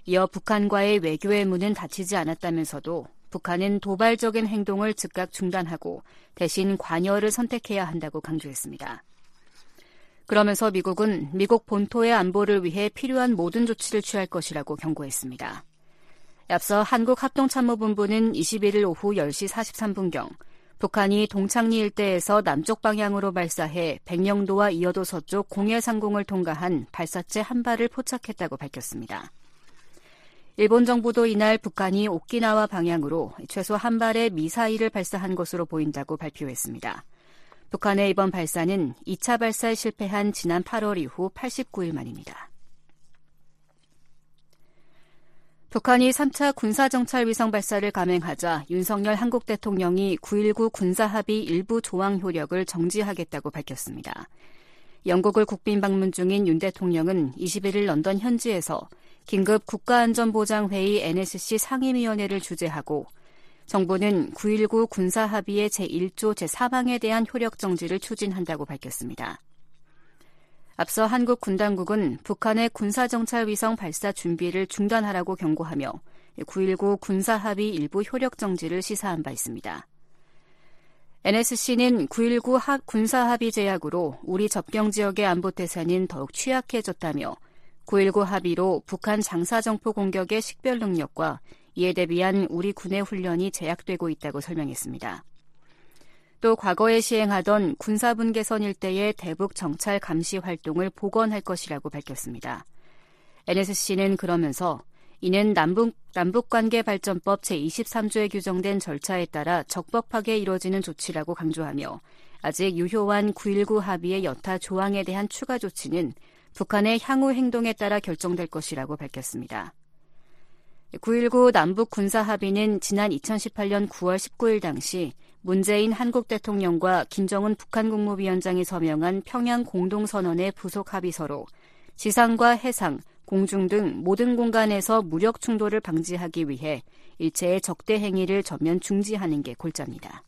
Speaker 1: 이어 북한과의 외교의 문은 닫히지 않았다면서도 북한은 도발적인 행동을 즉각 중단하고 대신 관여를 선택해야 한다고 강조했습니다. 그러면서 미국은 미국 본토의 안보를 위해 필요한 모든 조치를 취할 것이라고 경고했습니다. 앞서 한국합동참모본부는 이십일일 오후 열 시 사십삼 분경 북한이 동창리 일대에서 남쪽 방향으로 발사해 백령도와 이어도 서쪽 공해상공을 통과한 발사체 한 발을 포착했다고 밝혔습니다. 일본 정부도 이날 북한이 오키나와 방향으로 최소 한 발의 미사일을 발사한 것으로 보인다고 발표했습니다. 북한의 이번 발사는 이 차 발사에 실패한 지난 팔월 이후 팔십구 일 만입니다. 북한이 삼 차 군사정찰 위성 발사를 감행하자 윤석열 한국 대통령이 구일구 군사합의 일부 조항 효력을 정지하겠다고 밝혔습니다. 영국을 국빈 방문 중인 윤 대통령은 이십일일 런던 현지에서 긴급 국가안전보장회의 엔에스씨 상임위원회를 주재하고 정부는 구일구 군사합의의 제일 조 제사 항에 대한 효력 정지를 추진한다고 밝혔습니다. 앞서 한국 군당국은 북한의 군사정찰 위성 발사 준비를 중단하라고 경고하며 구일구 군사합의 일부 효력 정지를 시사한 바 있습니다. 엔에스씨는 구일구 군사합의 제약으로 우리 접경 지역의 안보 태세는 더욱 취약해졌다며 구일구 합의로 북한 장사정포 공격의 식별 능력과 이에 대비한 우리 군의 훈련이 제약되고 있다고 설명했습니다. 또 과거에 시행하던 군사분 개선 일대의 대북 정찰 감시 활동을 복원할 것이라고 밝혔습니다. 엔에스씨는 그러면서 이는 남북, 남북관계발전법 제이십삼 조에 규정된 절차에 따라 적법하게 이루어지는 조치라고 강조하며 아직 유효한 구일구 합의의 여타 조항에 대한 추가 조치는 북한의 향후 행동에 따라 결정될 것이라고 밝혔습니다. 구일구 남북 군사합의는 지난 이천십팔년 구월 십구일 당시 문재인 한국 대통령과 김정은 북한 국무위원장이 서명한 평양 공동선언의 부속 합의서로 지상과 해상, 공중 등 모든 공간에서 무력 충돌을 방지하기 위해 일체의 적대 행위를 전면 중지하는 게 골자입니다.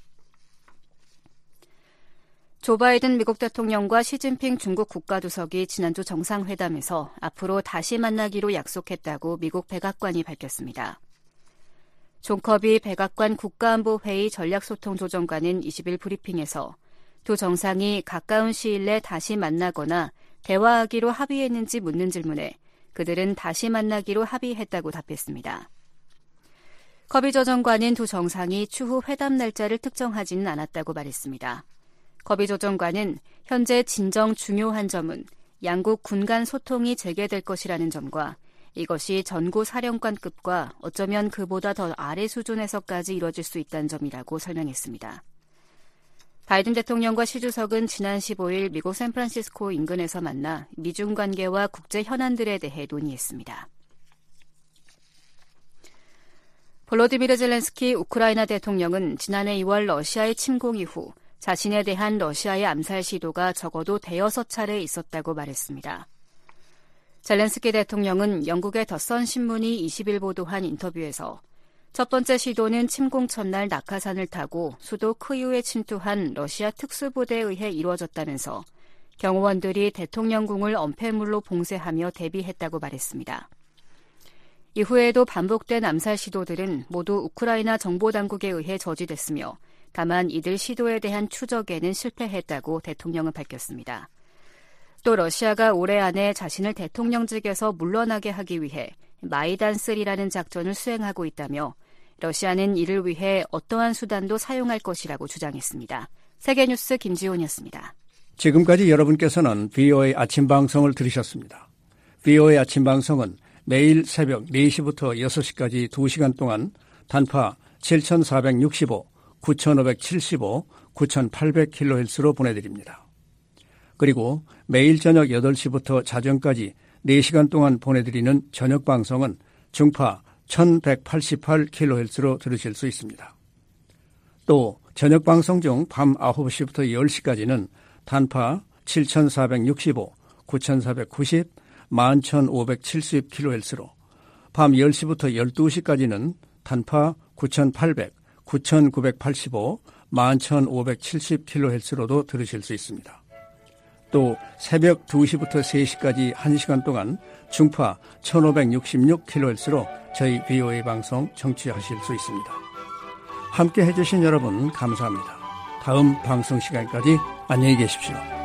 Speaker 1: 조 바이든 미국 대통령과 시진핑 중국 국가주석이 지난주 정상회담에서 앞으로 다시 만나기로 약속했다고 미국 백악관이 밝혔습니다. 존 커비 백악관 국가안보회의 전략소통조정관은 이십일 브리핑에서 두 정상이 가까운 시일 내 다시 만나거나 대화하기로 합의했는지 묻는 질문에 그들은 다시 만나기로 합의했다고 답했습니다. 커비 조정관은 두 정상이 추후 회담 날짜를 특정하지는 않았다고 말했습니다. 커비 조정관은 현재 진정 중요한 점은 양국 군 간 소통이 재개될 것이라는 점과 이것이 전구 사령관급과 어쩌면 그보다 더 아래 수준에서까지 이뤄질 수 있다는 점이라고 설명했습니다. 바이든 대통령과 시 주석은 지난 십오일 미국 샌프란시스코 인근에서 만나 미중 관계와 국제 현안들에 대해 논의했습니다. 볼로디미르 젤렌스키 우크라이나 대통령은 지난해 이월 러시아의 침공 이후 자신에 대한 러시아의 암살 시도가 적어도 대여섯 차례 있었다고 말했습니다. 젤렌스키 대통령은 영국의 더선 신문이 이십일 보도한 인터뷰에서 첫 번째 시도는 침공 첫날 낙하산을 타고 수도 크이우에 침투한 러시아 특수부대에 의해 이루어졌다면서 경호원들이 대통령궁을 엄폐물로 봉쇄하며 대비했다고 말했습니다. 이후에도 반복된 암살 시도들은 모두 우크라이나 정보당국에 의해 저지됐으며 다만 이들 시도에 대한 추적에는 실패했다고 대통령은 밝혔습니다. 또 러시아가 올해 안에 자신을 대통령직에서 물러나게 하기 위해 마이단쓰리라는 작전을 수행하고 있다며 러시아는 이를 위해 어떠한 수단도 사용할 것이라고 주장했습니다. 세계뉴스 김지훈이었습니다.
Speaker 4: 지금까지 여러분께서는 브이오에이 아침 방송을 들으셨습니다. 브이오에이 아침 방송은 매일 새벽 네 시부터 여섯 시까지 두 시간 동안 단파 칠천사백육십오, 구천오백칠십오, 구천팔백 킬로헤르츠로 보내드립니다. 그리고 매일 저녁 여덟 시부터 자정까지 네 시간 동안 보내드리는 저녁 방송은 중파 천백팔십팔 킬로헤르츠로 들으실 수 있습니다. 또 저녁 방송 중 밤 아홉 시부터 열 시까지는 단파 칠천사백육십오, 구천사백구십, 만 천오백칠십 킬로헤르츠로 밤 열 시부터 열두 시까지는 단파 구천팔백, 구천구백팔십오, 만 천오백칠십 킬로헤르츠로도 들으실 수 있습니다. 또 새벽 두 시부터 세 시까지 한 시간 동안 중파 천오백육십육 킬로헤르츠로 저희 비오에이 방송 청취하실 수 있습니다. 함께 해주신 여러분 감사합니다. 다음 방송 시간까지 안녕히 계십시오.